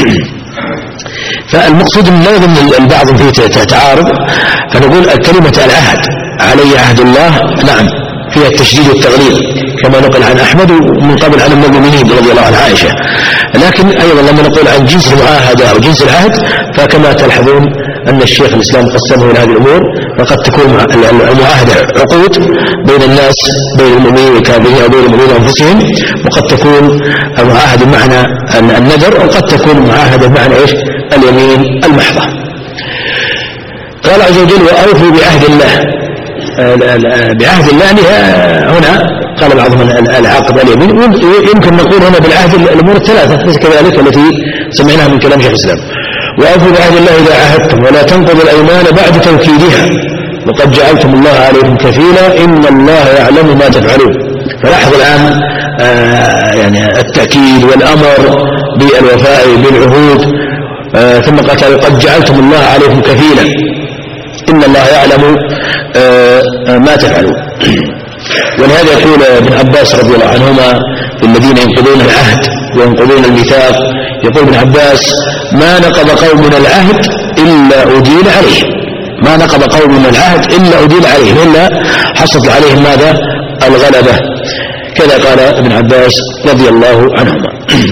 فالمقصود أن لا يظن البعض فيه تعارض، فنقول الكلمة العهد علي عهد الله نعم فيها التشديد والتغليظ كما نقل عن أحمد ومن قبل عن أم المؤمنين رضي الله عن عائشة، لكن أيضا لما نقول عن جنس المعاهدة أو جنس العهد فكما تلحظون أن الشيخ الإسلام قسمه إلى هذه الأمور، فقد تكون المعاهدة عقود بين الناس بين المؤمنين والكافرين أو بين المؤمنين أنفسهم، وقد تكون المعاهدة بمعنى النذر، وقد تكون معاهدة بمعنى إيش؟ اليمين المحضة. قال عز وجل وأوفوا بعهد الله. بعهد الله هنا قال بعضهم العقد اليمين، يمكن نقول هنا بالعهد الأمور الثلاثة ليس كذلك التي سمعناها من كلام شيخ الإسلام. وأوفوا بعهد الله إذا عاهدتم ولا تنقضوا الأيمان بعد توكيدها وقد جعلتم الله عليكم كفيلا إن الله يعلم ما تفعلون. فلاحظ الآن آه يعني التأكيد والأمر بالوفاء بالعهود، آه ثم قال قد جعلتم الله عليكم كفيلا إن الله يعلم آه ما تفعلون. ولهذا يقول ابن عباس رضي الله عنهما الذين ينقضون العهد وينقضون الميثاق، يقول ابن عباس ما نقض قوم من العهد إلا أدين عليهم، ما نقض قوم من العهد إلا أدين عليهم، إلا حصلت عليهم ماذا؟ الغلبة. كذا قال ابن عباس رضي الله عنهما.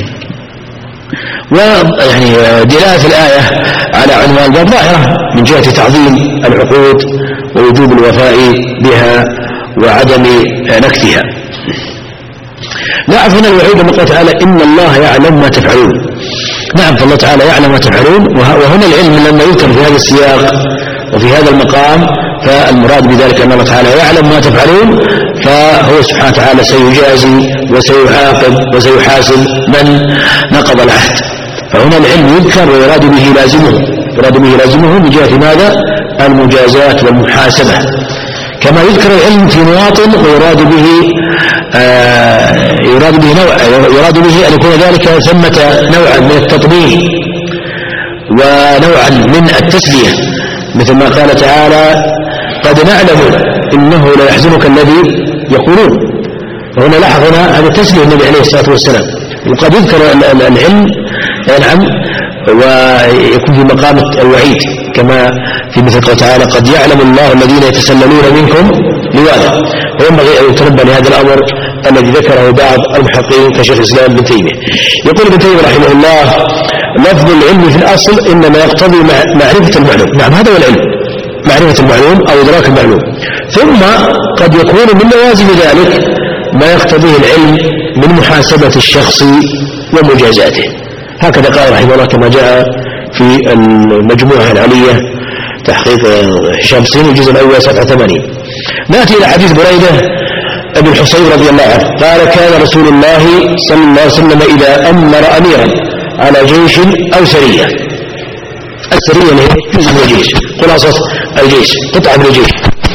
ويعني دلالة الآية على عنوان الباب ظاهرة من جهة تعظيم العقود ووجوب الوفاء بها وعدم نكثها. لاحظ هنا الوعيد لما قال تعالى إن الله يعلم ما تفعلون. نعم فالله تعالى يعلم ما تفعلون، وهنا العلم لما يذكر في هذا السياق وفي هذا المقام فالمراد بذلك أن الله تعالى يعلم ما تفعلون، فهو سبحانه وتعالى سيجازي وسيعاقب وسيحاسب من نقض العهد. فهنا العلم يذكر ويراد به لازمه، يراد به لازمه من جهة ماذا؟ المجازات والمحاسبة، كما يذكر العلم في مواطن ويراد به آه يراد به نوع يراد به أن يكون ذلك ثمة نوعا من التطبيق ونوعا من التسلية، مثل ما قال تعالى قد نعلم إنه لا يحزنك الذي يقولون. وهنا لاحظ هنا هذا التسلية النبي عليه الصلاة والسلام. وقد يذكر العلم نعم ويكون في مقام الوعيد كما في مثل قال تعالى قد يعلم الله الذين يتسللون منكم لواذا. وينبغي أن يتنبه لهذا الأمر الذي ذكره بعض المحققين كشيخ الإسلام ابن تيمية. يقول ابن تيمية رحمه الله لفظ العلم في الأصل إنما يقتضي معرفة المعلوم. نعم هذا هو العلم، معرفة المعلوم أو إدراك المعلوم، ثم قد يكون من لوازم ذلك ما يقتضيه العلم من محاسبة الشخص ومجازاته. هكذا قال رحمه الله كما جاء في المجموعة العلية تحقيق هشام سين الجزء الأول صفحة ثمانين. نأتي إلى حديث بريدة ابن الحصين رضي الله عنه قال كان رسول الله صلى الله عليه وسلم إذا أمر أميرا على جيش أو سرية، السرية اللي هي جزء من الجيش، خلاصة الجيش قطعة من الجيش،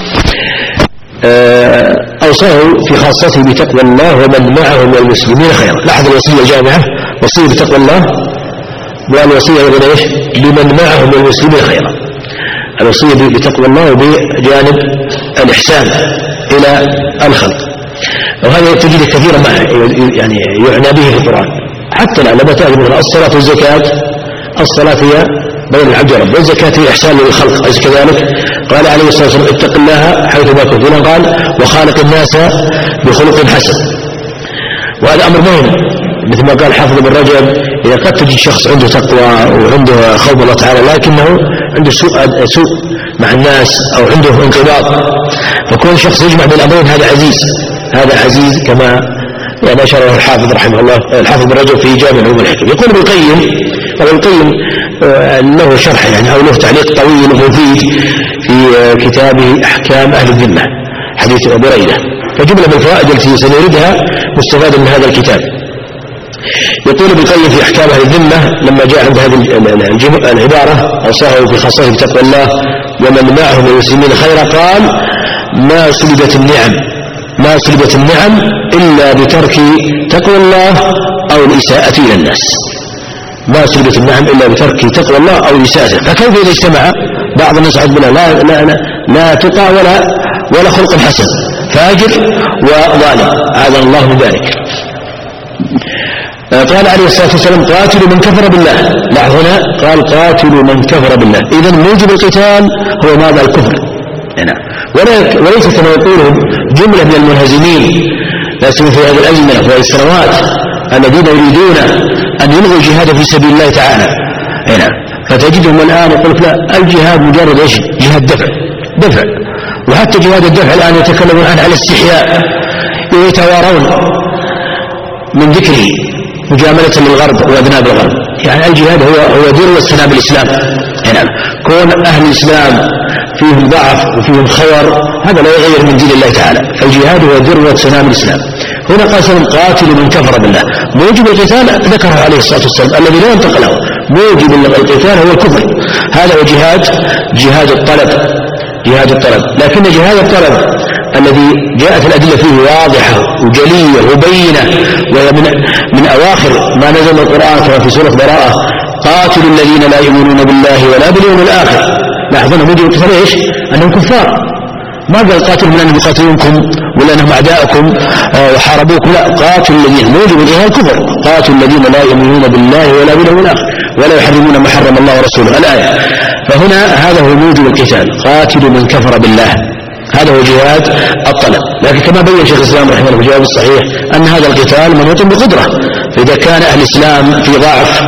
أوصاه في خاصته بتقوى الله ومن معه من المسلمين خيرا. لاحظ الوصية الجامعة، وصية بتقوى الله والوصية أيضا إيش؟ لمن معه من المسلمين خيرا. الوصية بتقوى الله وبجانب الإحسان إلى الخلق، وهذا تجد كثيرا ما يعني يعنى به في القرآن. حتى لما تأتي مثلا الصلاة والزكاة، الصلاة هي بين العبد ورب، والزكاة هي إحسان للخلق، أليس كذلك؟ قال عليه الصلاة والسلام اتق الله حيث ما كنت، هنا قال وخالق الناس بخلق حسن. وهذا أمر مهم مثل ما قال حافظ بن رجب إذا قد تجد شخص عنده تقوى وعنده خوف الله تعالى لكنه عنده سوء سوء مع الناس أو عنده انقباض، فكون شخص يجمع بين الأمرين هذا عزيز، هذا عزيز كما يعني أشاره الحافظ رحمه الله الحافظ بن رجب في جامع علوم الحكم. يقول ابن القيم، ابن القيم له شرح يعني أو له تعليق طويل ومفيد في كتابه أحكام أهل الذمة حديث بريدة، فجملة من الفوائد التي سنردها مستفادة من هذا الكتاب. يقول ابن القيم في أحكام أهل الذمة لما جاء عند هذه العبارة أوصاه في خاصته بتقوى الله ومن معه من المسلمين خيرا قال ما سلبت النعم ما سلبت النعم إلا بترك تقوى الله أو الإساءة إلى الناس. ما سلبت النعم إلا بترك تقوى الله أو الإساءة. فكيف إذا اجتمع بعض الناس عبد الله لا, لا, لا, لا تقى ولا, ولا خلق حسن، فاجر وظالم، أعاذنا الله من ذلك. قال عليه الصلاة والسلام قاتلوا من كفر بالله. لا، هنا قال قاتلوا من كفر بالله. إذن موجب القتال هو ماذا؟ الكفر. وليس كما يقولون جملة من المنهزمين لا سيما في هذه الأزمة في هذه السنوات الذين يريدون أن يلغوا الجهاد في سبيل الله تعالى. هنا فتجدهم الآن يقول لا، الجهاد مجرد ايش؟ جهاد دفع دفع وحتى جهاد الدفع الآن يتكلمون عنه على استحياء، ويتوارون من ذكره مجاملة للغرب وأذناب الغرب. يعني الجهاد هو هو ذروة سنام الإسلام. يعني كون أهل الإسلام فيهم ضعف وفيهم خور هذا لا يغير من دين الله تعالى، فالجهاد هو ذروة سنام الإسلام. هنا قال سلم قاتل من كفر بالله. موجب القتال ذكره عليه الصلاة والسلام الذي لا ينطق له. موجب القتال هو الكفر. هذا هو جهاد جهاد الطلب جهاد الطلب لكن جهاد الطلب الذي جاءت الأدلة فيه واضحة وجلية وبينة، وهي من, من أواخر ما نزل القرآن كما في سورة براءة قاتلوا الذين لا يؤمنون بالله ولا باليوم الآخر. لاحظون موجب القتال ايش؟ أنهم كفار. ما قال قاتلوا من أنهم يقاتلونكم ولا أنهم أعداءكم آه وحاربوكم، لا، قاتلوا الذين موجب الجهاد كفر. قاتلوا الذين لا يؤمنون بالله ولا باليوم الآخر ولا يحرمون ما حرم الله ورسوله الآية. فهنا هذا هو موجب القتال، قاتلوا من كفر بالله. هذا هو جهاد الطلب. لكن كما بين شيخ الإسلام رحمه الله في الجواب الصحيح أن هذا القتال منوط بقدرة، فإذا كان أهل الإسلام في ضعف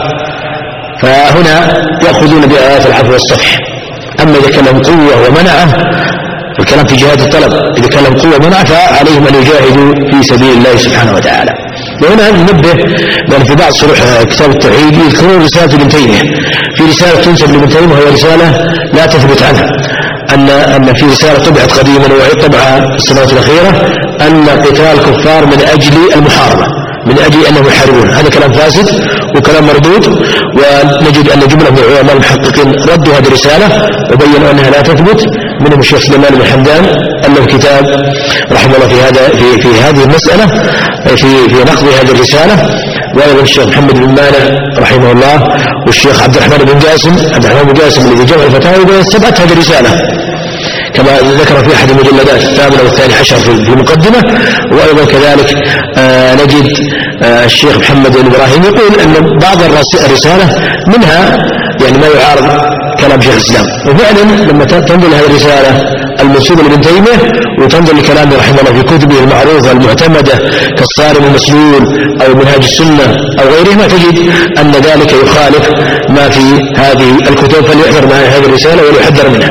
فهنا يأخذون بآيات العفو والصفح. أما إذا كان لهم قوة ومنعه الكلام في جهاد الطلب، إذا كان لهم قوة ومنعه فعليهم أن يجاهدوا في سبيل الله سبحانه وتعالى. وهنا ننبه لأن في بعض شروح كتاب التوحيد يذكرون رسالة ابن تيمية، في رسالة تنسب لابن تيمية وهي رسالة لا تثبت عنها، أن أن في رسالة طبعت قديما وعيد طبعها في السنوات الأخيرة أن قتال الكفار من أجل المحاربة، من أجل أنهم يحاربون. هذا كلام فاسد وكلام مردود، ونجد أن جملة من العلماء المحققين ردوا هذه الرسالة وبينوا أنها لا تثبت. منهم الشيخ سليمان بن حمدان ألف كتاب رحمه الله في هذا في في هذه المسألة في في نقض هذه الرسالة، وأيضا الشيخ محمد بن مانع رحمه الله، والشيخ عبد الرحمن بن قاسم عبد الرحمن بن قاسم الذي جمع الفتاوى استبعت هذه الرسالة كما ذكر في أحد المجلدات الثامنة والثاني عشر في المقدمة. وأيضا كذلك آه نجد آه الشيخ محمد بن إبراهيم يقول أن بعض الرسالة منها يعني ما يعارض كلام شيخ الإسلام. وفعلا لما تنظر لهذه الرسالة المنسوبة لابن تيمية وتنظر لكلامه رحمه الله في كتبه المعروفة المعتمدة كالصارم المسلول أو منهاج السنة أو غيرهما، تجد أن ذلك يخالف ما في هذه الكتب، فليحذر من هذه الرسالة وليحذر منها.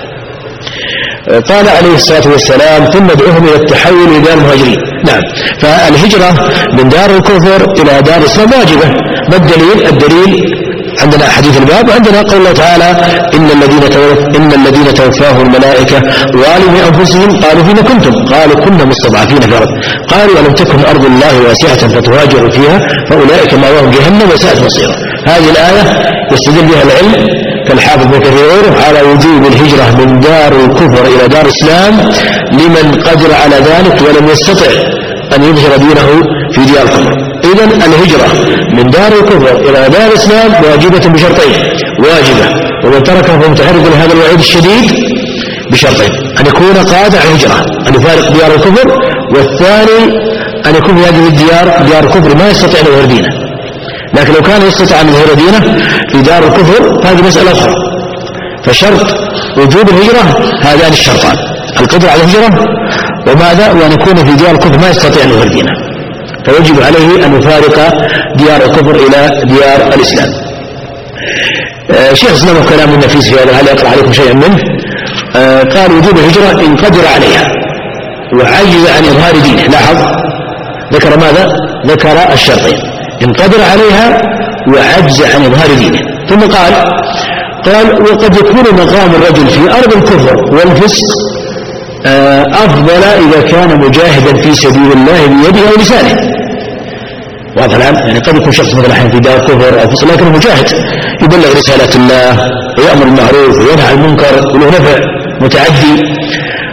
قال عليه الصلاة والسلام ثم ادعوهم إلى التحول إلى دار المهاجرين. نعم، فالهجرة من دار الكفر إلى دار الإسلام واجبة. ما الدليل؟ الدليل عندنا حديث الباب، وعندنا قول الله تعالى إن الذين إن الذين توفاهم الملائكة ظالمي أنفسهم قالوا فيما كنتم؟ قالوا كنا مستضعفين في الأرض. قالوا ألم تكن أرض الله واسعة فتهاجروا فيها فأولئك مأواهم جهنم وساءت مصيرا. هذه الآية يستدل بها العلم كالحافظ ابن كثير على وجوب الهجرة من دار الكفر إلى دار الإسلام لمن قدر على ذلك ولم يستطع أن يظهر دينه في ديار الكفر. إذن الهجرة من دار الكفر إلى دار الإسلام واجبة بشرطين، واجبة ومن تركه فهو متعرض لهذا الوعيد الشديد بشرطين: أن يكون قادر على الهجرة، أن يفارق ديار الكفر، والثاني أن يكون في هذه الديار ديار الكفر ما يستطيع أن يظهر دينه. لكن لو كان يستطيع أن يظهر دينه في دار الكفر هذه مسألة أخرى. فشرط وجوب الهجرة هذان الشرطان: القدرة على الهجرة وماذا؟ وأن يكون في ديار الكفر ما يستطيع أن يظهر دينه، فيجب عليه أن يفارق ديار الكفر إلى ديار الإسلام. آه شيخ الإسلام كلام النفيس في هذا، هل يقرأ عليكم شيئا منه؟ آه قال وجوب الهجرة إن قدر عليها وعجز عن إظهار دينه. لاحظ ذكر ماذا؟ ذكر الشرطين: إن قدر عليها وعجز عن إظهار دينه. ثم قال قال وقد يكون مقام الرجل في أرض الكفر والفسق أفضل إذا كان مجاهدا في سبيل الله بيده أو لسانه. واضح الآن؟ يعني قد يكون شخص مثلا في دار كفر أو فسق لكنه مجاهد يبلغ رسالة الله ويأمر بالمعروف وينهى عن المنكر وله نفع متعدي،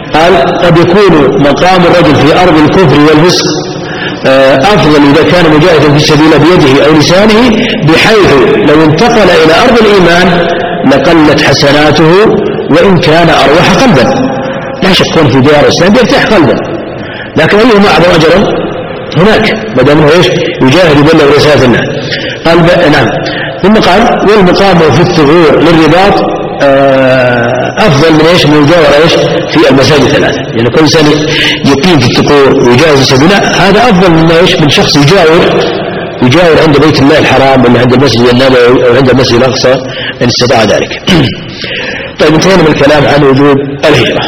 قال قد يكون مقام الرجل في أرض الكفر والفسق أفضل إذا كان مجاهدا في سبيل بيده أو لسانه، بحيث لو انتقل إلى أرض الإيمان لقلت حسناته وإن كان أروح قلبا. لا شك كون في ديار الإسلام يرتاح قلبا، لكن أيهما أعظم أجرا؟ هناك ما دام هو ايش يجاهد يبلغ رسالة الله. قال نعم. ثم قال والمقام في الثغور للرباط أفضل من ايش؟ من المجاورة ايش؟ في المساجد الثلاثة. يعني كل إنسان يقيم في الثغور ويجاهد في سبيل الله هذا أفضل من ايش؟ من شخص يجاور يجاور عند بيت الله الحرام ولا عند المسجد النبوي أو عند المسجد الأقصى إن استطاع ذلك. طيب انتهينا من الكلام عن وجوب الهجرة.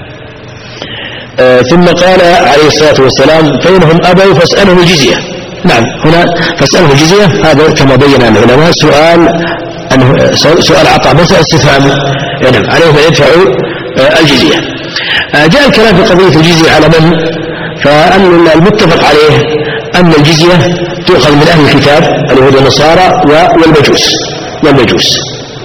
آه ثم قال عليه الصلاة والسلام فإنهم أبوا فاسألهم الجزية. نعم هنا فاسألهم الجزية هذا كما بين العلماء سؤال أنه سؤال عطاء مسألة استفهام يعني عليهم أن يدفعوا آه الجزية. آه جاء الكلام في قضية الجزية على من؟ فالمتفق عليه أن الجزية تؤخذ من أهل الكتاب اليهود والنصارى والمجوس والمجوس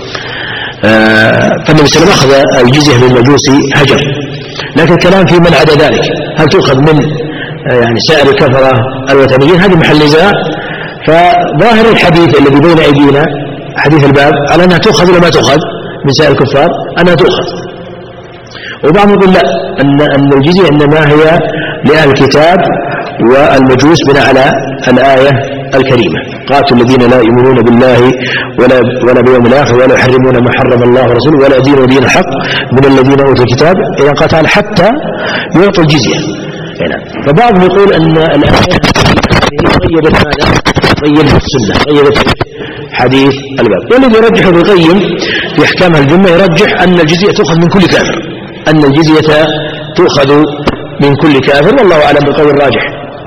آه فالنبي صلى الله عليه وسلم أخذ الجزية من المجوس هجر. لكن الكلام في من عدا ذلك هل تؤخذ من يعني سائر الكفرة الوثنيين؟ هذه محل نزاع. فظاهر الحديث الذي بين أيدينا حديث الباب على أنها تؤخذ ولا ما تؤخذ من سائر الكفار أنها تؤخذ. وبعضهم يقول لا أن أن الجزية إنما هي لأهل الكتاب والمجوس بناء على الآية الكريمة قاتلوا الذين لا يؤمنون بالله ولا ولا باليوم الآخر ولا يحرمون ما حرم الله ورسوله ولا دين دين حق من الذين أوتوا الكتاب إذا قاتل حتى يعطوا الجزية. يعني فبعضهم يقول أن الآية غيبت ماذا؟ غيبت السنة غيبت حديث الباب. والذي يرجح ابن القيم في أحكام الذمة يرجح أن الجزية تؤخذ من كل كافر أن الجزية تؤخذ من كل كافر والله أعلم بالقول الراجح.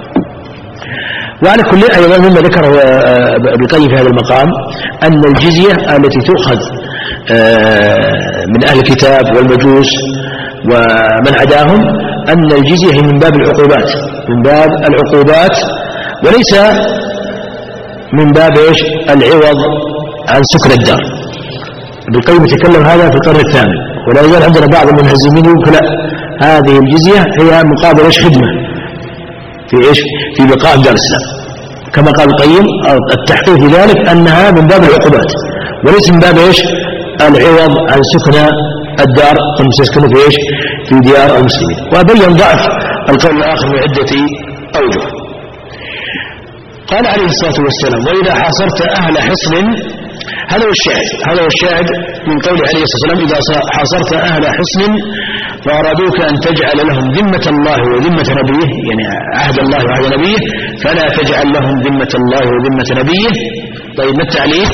وعلى كل أيضا مما ذكره ابن القيم في هذا المقام أن الجزية التي تؤخذ من أهل الكتاب والمجوس ومن عداهم أن الجزية هي من باب العقوبات من باب العقوبات وليس من باب إيش؟ العوض عن سكن الدار. ابن القيم يتكلم هذا في القرن الثامن ولا يزال عندنا بعض المنهزمين يقول لا هذه الجزية هي مقابل إيش؟ خدمة في إيش؟ في بقاء دار الإسلام. كما قال القيم التحقيق في ذلك أنها من باب العقوبات وليس من باب إيش؟ العوض عن سكن الدار هم سيسكنوا في إيش؟ في ديار المسلمين. وأبين ضعف القول الآخر من عدة أوجه. قال عليه الصلاة والسلام وإذا حاصرت أهل حصن هذا هو الشاهد هذا هو الشاهد من قوله عليه الصلاة والسلام إذا حاصرت أهل حصن فأرادوك أن تجعل لهم ذمة الله وذمة نبيه يعني عهد الله وعهد نبيه فلا تجعل لهم ذمة الله وذمة نبيه. طيب ما التعليق؟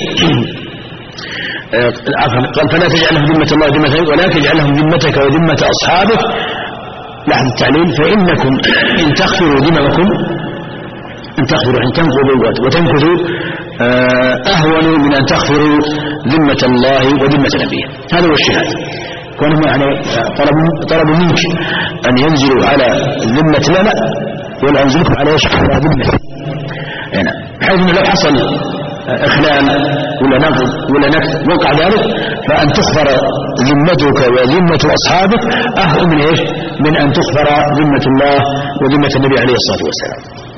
قال فلا تجعل لهم ذمة الله وذمة نبيه ولا تجعل لهم ذمتك وذمة أصحابك. لحظة التعليل فإنكم إن تغفروا ذممكم أن تغفروا أن تنقضوا وتنكثوا أهون من أن تغفروا ذمة الله وذمة نبيه. هذا هو الشهادة. كونهم يعني طلبوا طلبوا منك أن ينزلوا على ذمة لا لا ولا أنزلكم على إيش؟ على ذمة هنا بحيث أنه لو حصل إخلال ولا نقض ولا نكث وقع ذلك فأن تغفر ذمتك وذمة أصحابك أهون من إيش؟ من أن تغفر ذمة الله وذمة النبي عليه الصلاة والسلام.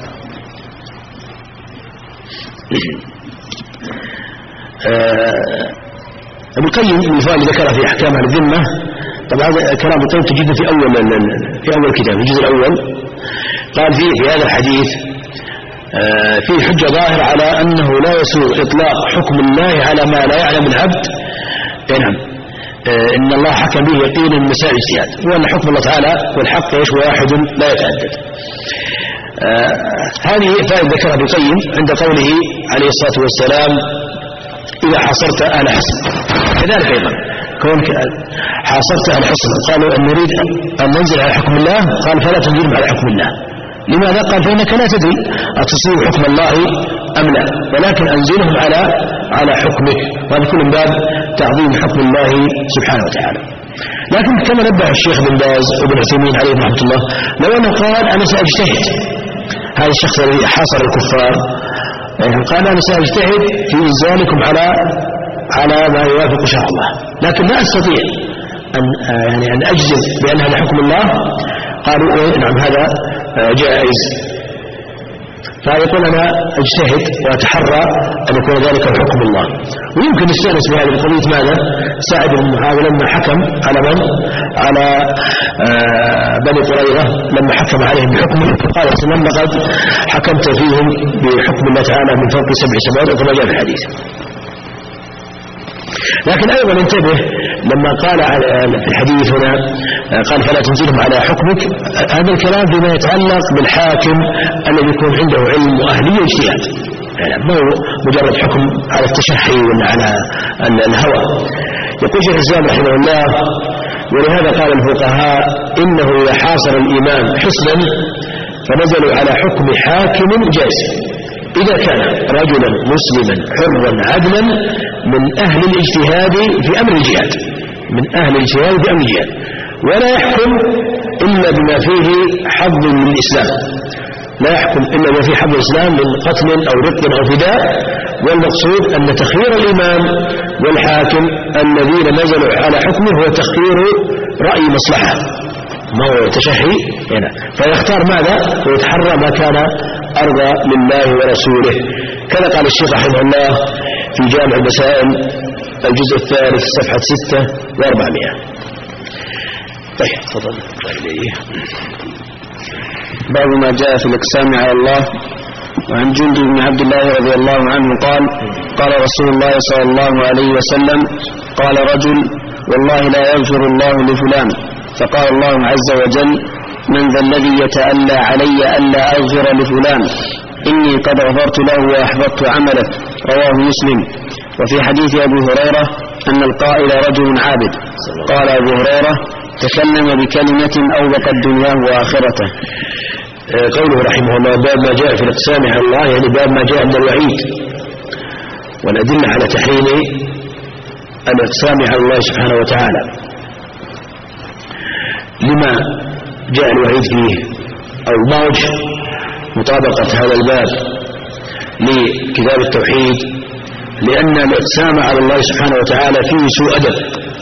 ابن القيم المثال ذكر في أحكام الذمة. طبعا هذا كلام القيم تجده في أول في أول كتاب في الجزء الأول. قال فيه في هذا الحديث فيه حجة ظاهرة على أنه لا يسوغ إطلاق حكم الله على ما لا يعلم العبد. نعم إن الله حكم به يقينا من مسائل الاجتهاد وأن حكم الله تعالى والحق ايش واحد لا يتعدد. آه هذه فائدة ذكرها ابن القيم عند قوله عليه الصلاة والسلام إذا حاصرت أهل حصن. كذلك أيضا كونك حاصرت أهل حصن قالوا أن نريد أن ننزل على حكم الله قال فلا تنزلهم على حكم الله. لماذا؟ قال فإنك لا تدري أتصيب حكم الله أم لا ولكن أنزلهم على على حكمك. وهذا كل من باب تعظيم حكم الله سبحانه وتعالى. لكن كما نبه الشيخ بن باز وابن عثيمين عليهم رحمة الله لو أنه قال أنا سأجتهد هذا الشخص الذي حاصر الكفار يعني قال أنا سأجتهد في إنزالكم على على ما يوافق شرع الله لكن لا أستطيع أن يعني أن أجزم بأن هذا حكم الله، قالوا إيه نعم هذا جائز. فيقول أنا أجتهد وأتحرى أن يكون ذلك حكم الله. ويمكن نستأنس بهذه القضية ماذا؟ سعد بن معاذ لما حكم على من؟ على بني قريظة لما حكم عليهم بحكمه، قال لما قد حكمت فيهم بحكم الله تعالى من فوق سبع سماوات كما جاء في الحديث. لكن أيضا انتبه لما قال في الحديث هنا قال فلا تنزلهم على حكمك، هذا الكلام فيما يتعلق بالحاكم الذي يكون عنده علم وأهلية واجتهاد، يعني مو مجرد حكم على التشحي ولا على الهوى. يقول شيخ الإسلام رحمه الله ولهذا قال الفقهاء إنه إذا حاصر الإمام حسنا فنزلوا على حكم حاكم جائز إذا كان رجلا مسلما حرا عدلا من أهل الاجتهاد في أمر الجهاد، من أهل الاجتهاد في أمر الجهاد، ولا يحكم إلا بما فيه حظ من الإسلام، لا يحكم إلا بما فيه حظ الإسلام من قتل أو رق أو فداء. والمقصود أن تخيير الإمام والحاكم الذين نزلوا على حكمه هو تخيير رأي مصلحة، ما هو تشهي هنا، فيختار ماذا ويتحرى ما كان أرضى لله ورسوله. كذا قال الشيخ رحمه الله في جامع المسائل الجزء الثالث صفحة ستة وأربعمائة. طيب تفضل. باب ما جاء في الإقسام على الله. وعن جندب بن عبد الله رضي الله عنه قال قال رسول الله صلى الله عليه وسلم قال رجل والله لا يغفر الله لفلان، فقال الله عز وجل من ذا الذي يتألى علي ألا أغفر لفلان إني قد غفرت له وأحبطت عمله، رواه مسلم. وفي حديث أبي هريرة أن القائل رجل عابد، قال أبو هريرة تكلم بكلمة أوبقت دنياه وآخرته. قوله رحمه الله باب ما جاء في الإقسام على الله، يعني باب ما جاء من الوعيد والأدلة على تحريم الإقسام على الله سبحانه وتعالى. لما جاء الوعيد فيه أو ما وجه مطابقة هذا الباب لكتاب التوحيد؟ لأن الإقسام على الله سبحانه وتعالى فيه سوء أدب،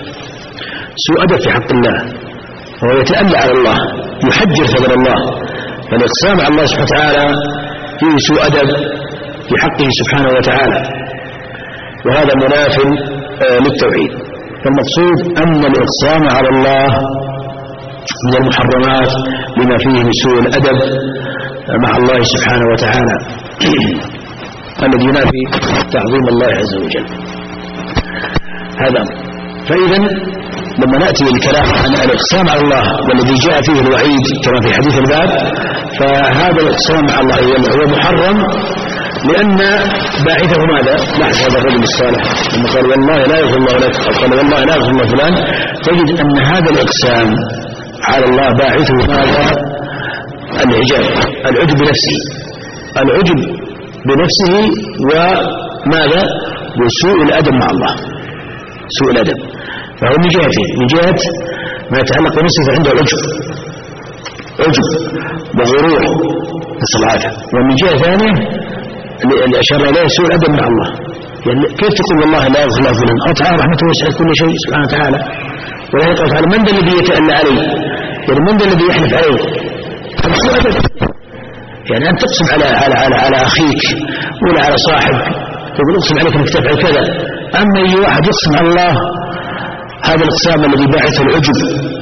سوء أدب في حق الله، وهو يتألى على الله يحجر فضل الله. فالإقسام على الله سبحانه وتعالى فيه سوء أدب في حقه سبحانه وتعالى، وهذا مناف للتوحيد. فالمقصود أن الإقسام على الله من المحرمات لما فيه من سوء الأدب مع الله سبحانه وتعالى الذي ينافي تعظيم الله عز وجل. هذا فإذا لما نأتي الكلام عن الإقسام على الله والذي جاء فيه الوعيد كما في حديث الباب، فهذا الإقسام على الله هو محرم لأن باعثه ماذا؟ لاحظ هذا الرجل الصالح لما قال والله لا يغفر الله لك أو قال والله لا يغفر الله فلان، تجد أن هذا الإقسام على الله باعثه ماذا؟ العجاب، العجب بنفسه، العجب بنفسه وماذا؟ وسوء الأدب مع الله، سوء الأدب. فهو من جهته من جهة ما يتعلق بنفسه فعنده عجب، عجب وغرور نسأل الله العافية. ومن جهة ثانية اللي أشار إليه سوء الأدب مع الله، يعني كيف تقول والله لا يغفر له فلان أو تعالى رحمته وسعت كل شيء سبحانه وتعالى، ولا يقول تعالى من ذا الذي يتألى عليه، يعني من ذا الذي يحلف عليه، هذا سوء أدب. يعني أن تقسم على على على على أخيك ولا على صاحب تقول اقسم عليك انك تفعل كذا، أما أي واحد يقسم على الله هذا الإقسام الذي باعث العجب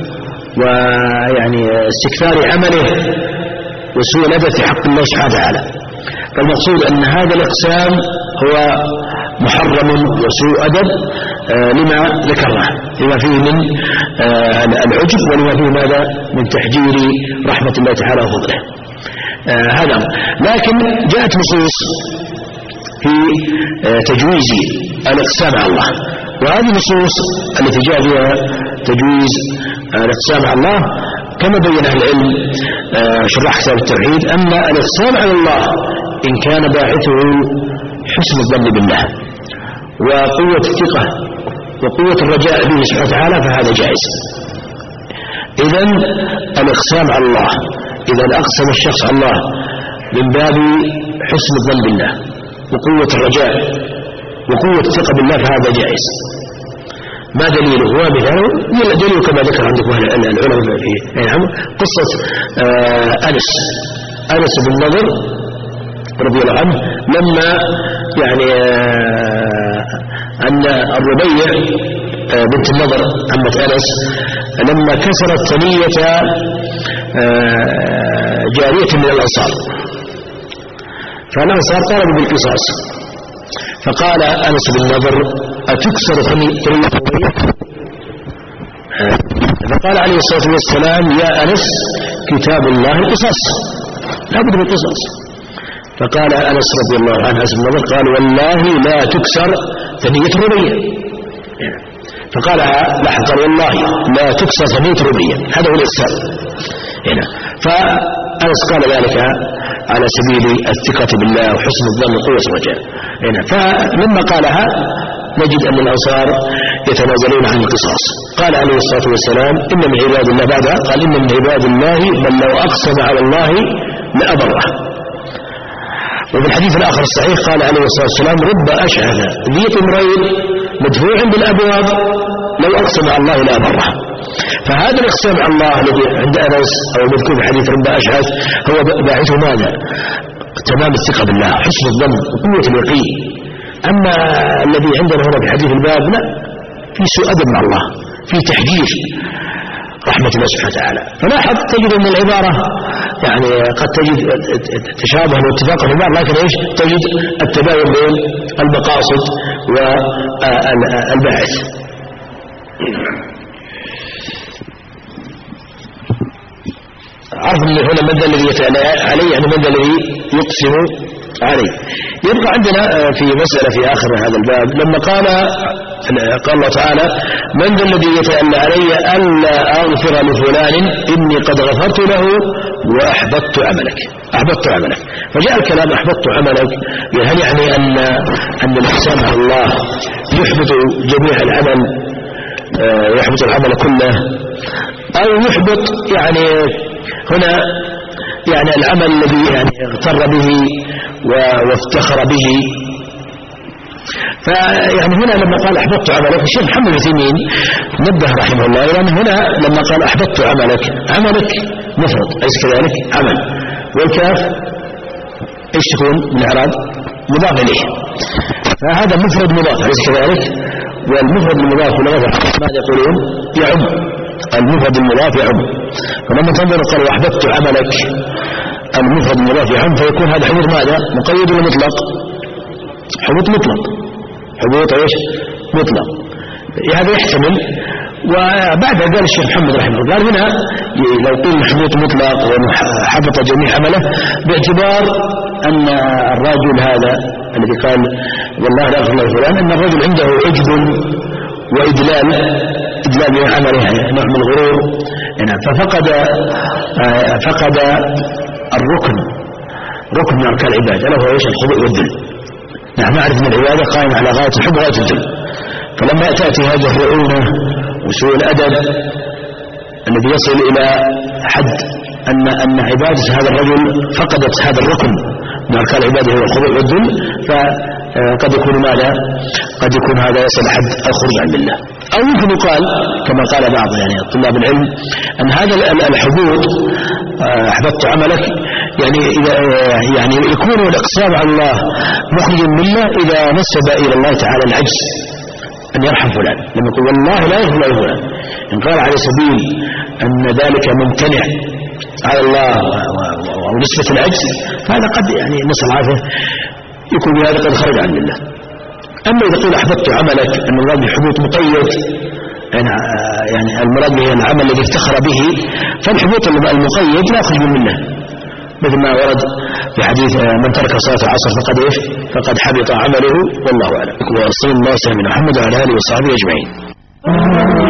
ويعني استكثار عمله وسوء الأدب في حق الله سبحانه وتعالى. فالمقصود أن هذا الإقسام هو محرم وسوء أدب لما ذكرناه، لما فيه من العجب ولما فيه ماذا؟ من تحجير رحمة الله تعالى وفضله. هذا لكن جاءت نصوص في تجويز الإقسام على الله، وهذه النصوص التي جاء فيها تجويز الإقسام على الله كما بين أهل العلم شرح كتاب التوحيد أن الإقسام على الله إن كان باعثه حسن الظن بالله وقوة الثقة وقوة الرجاء به سبحانه وتعالى فهذا جائز. إذن الإقسام على الله إذا أقسم الشخص على الله من باب حسن الظن بالله وقوة الرجاء وقوة الثقة بالله فهذا جائز. ما دليله؟ هو مثاله دليل دليل كما ذكر عندكم العلماء في نعم قصة آه أنس أنس بن نضر رضي الله عنه لما يعني آه أن الربيع آه بنت النضر عمة أنس لما كسرت ثنية آه جارية من الأنصار، فالأنصار طالبوا بالقصاص، فقال أنس بن نضر أتكسر ثنية الربيع؟ فقال عليه الصلاة والسلام يا أنس كتاب الله القصاص، لا بد من القصاص. فقال أنس رضي الله عنه أنس بن نضر قال والله لا تكسر ثنية الربيع. فقال لاحقا والله لا تكسر ثنية الربيع، هذا هو الإسلام هنا. فأنس قال ذلك على سبيل الثقة بالله وحسن الظن وقوة الرجاء هنا. فلما قالها نجد أن الأنصار يتنازلون عن القصاص. قال عليه الصلاة والسلام إن من عباد الله بعدها قال إن من عباد الله من لو أقسم على الله لأبره. وفي الحديث الآخر الصحيح قال عليه الصلاة والسلام رب أشعث ذي طمرين مدفوع بالأبواب لو أقسم على الله لأبره. فهذا الإقسام على الله الذي عند أنس أو مذكور في حديث رب أشعث هو باعثه ماذا؟ تمام الثقة بالله، حسن الظن وقوة اليقين. أما الذي عندنا هنا في حديث الباب لا، في سوء أدب مع الله، في تحجير رحمة الله سبحانه وتعالى. فلاحظ تجد أن العبارة يعني قد تجد تشابها واتفاقا في بعض، لكن ايش تجد التباين بين المقاصد والباعث. عرف هنا من ذا الذي يتعالى عليه، يعني من ذا الذي يقسم عليه. يبقى عندنا في مسألة في آخر هذا الباب لما قال قال الله تعالى من ذا الذي يتألى علي ألا أغفر لفلان إني قد غفرت له وأحبطت عملك أحبطت عملك. فجاء الكلام أحبطت عملك، هل يعني أن أن الإحسان على الله يحبط جميع العمل، يحبط العمل كله، أو يحبط يعني هنا يعني العمل الذي يعني اغتر به وافتخر به. فيعني هنا لما قال أحبطت عملك الشيخ محمد بن عثيمين نبه رحمه الله لأن هنا لما قال أحبطت عملك عملك مفرد أليس كذلك عمل، والكاف ايش تكون بالإعراب مضاف إليه، فهذا مفرد مضاف أليس كذلك، والمفرد المضاف ماذا يقولون يعم، المفرد المضاف يعم. فلما تنظر قال أحبطت عملك المفرد المضاف يعم، فيكون هذا حبوط ماذا مقيد ولا مطلق؟ حبوط مطلق، حبوط ايش مطلق، هذا يحتمل. وبعد قال الشيخ محمد رحمه الله قال هنا لو قلنا حبوط مطلق وحبط جميع عمله باعتبار أن الرجل هذا الذي قال والله لا أغفر له فلان أن الرجل عنده عجب وإدلال إدلال من عمله نوع من الغرور، ففقد فقد الركن ركن من أركان العبادة له هو ايش الخضوع والذل. نحن نعرف أن العبادة قائمة على غاية الحب وغاية الذل، فلما تأتي هذه الرعونة وسوء الأدب الذي يصل إلى حد أن أن عبادة هذا الرجل فقدت هذا الركن من أركان العبادة هو الخضوع والذل، فقد يكون ماذا؟ قد يكون هذا يصل حد الخروج عن الله. أو يمكن يقال كما قال بعض يعني طلاب العلم أن هذا الحبوط أحبطت عملك يعني إذا يعني يكون الإقسام على الله مخرجا منه إذا نسب إلى الله تعالى العجز أن يرحم فلان، لما يقول والله لا يغفر له فلان إن قال على سبيل أن ذلك ممتنع على الله ونسبة العجز، فهذا قد يعني نسأل العافية يكون بهذا قد خرج عن الله. أما إذا قول أحبطت عملك أن المراد بالحبوط مقيد يعني يعني المراد به العمل الذي افتخر به، فالحبوط المقيد لا يخرج منه مثل ما ورد في حديث من ترك صلاة العصر فقد ايش فقد حبط عمله والله أعلم. وصلى الله وسلم على محمد وعلى آله وصحبه أجمعين.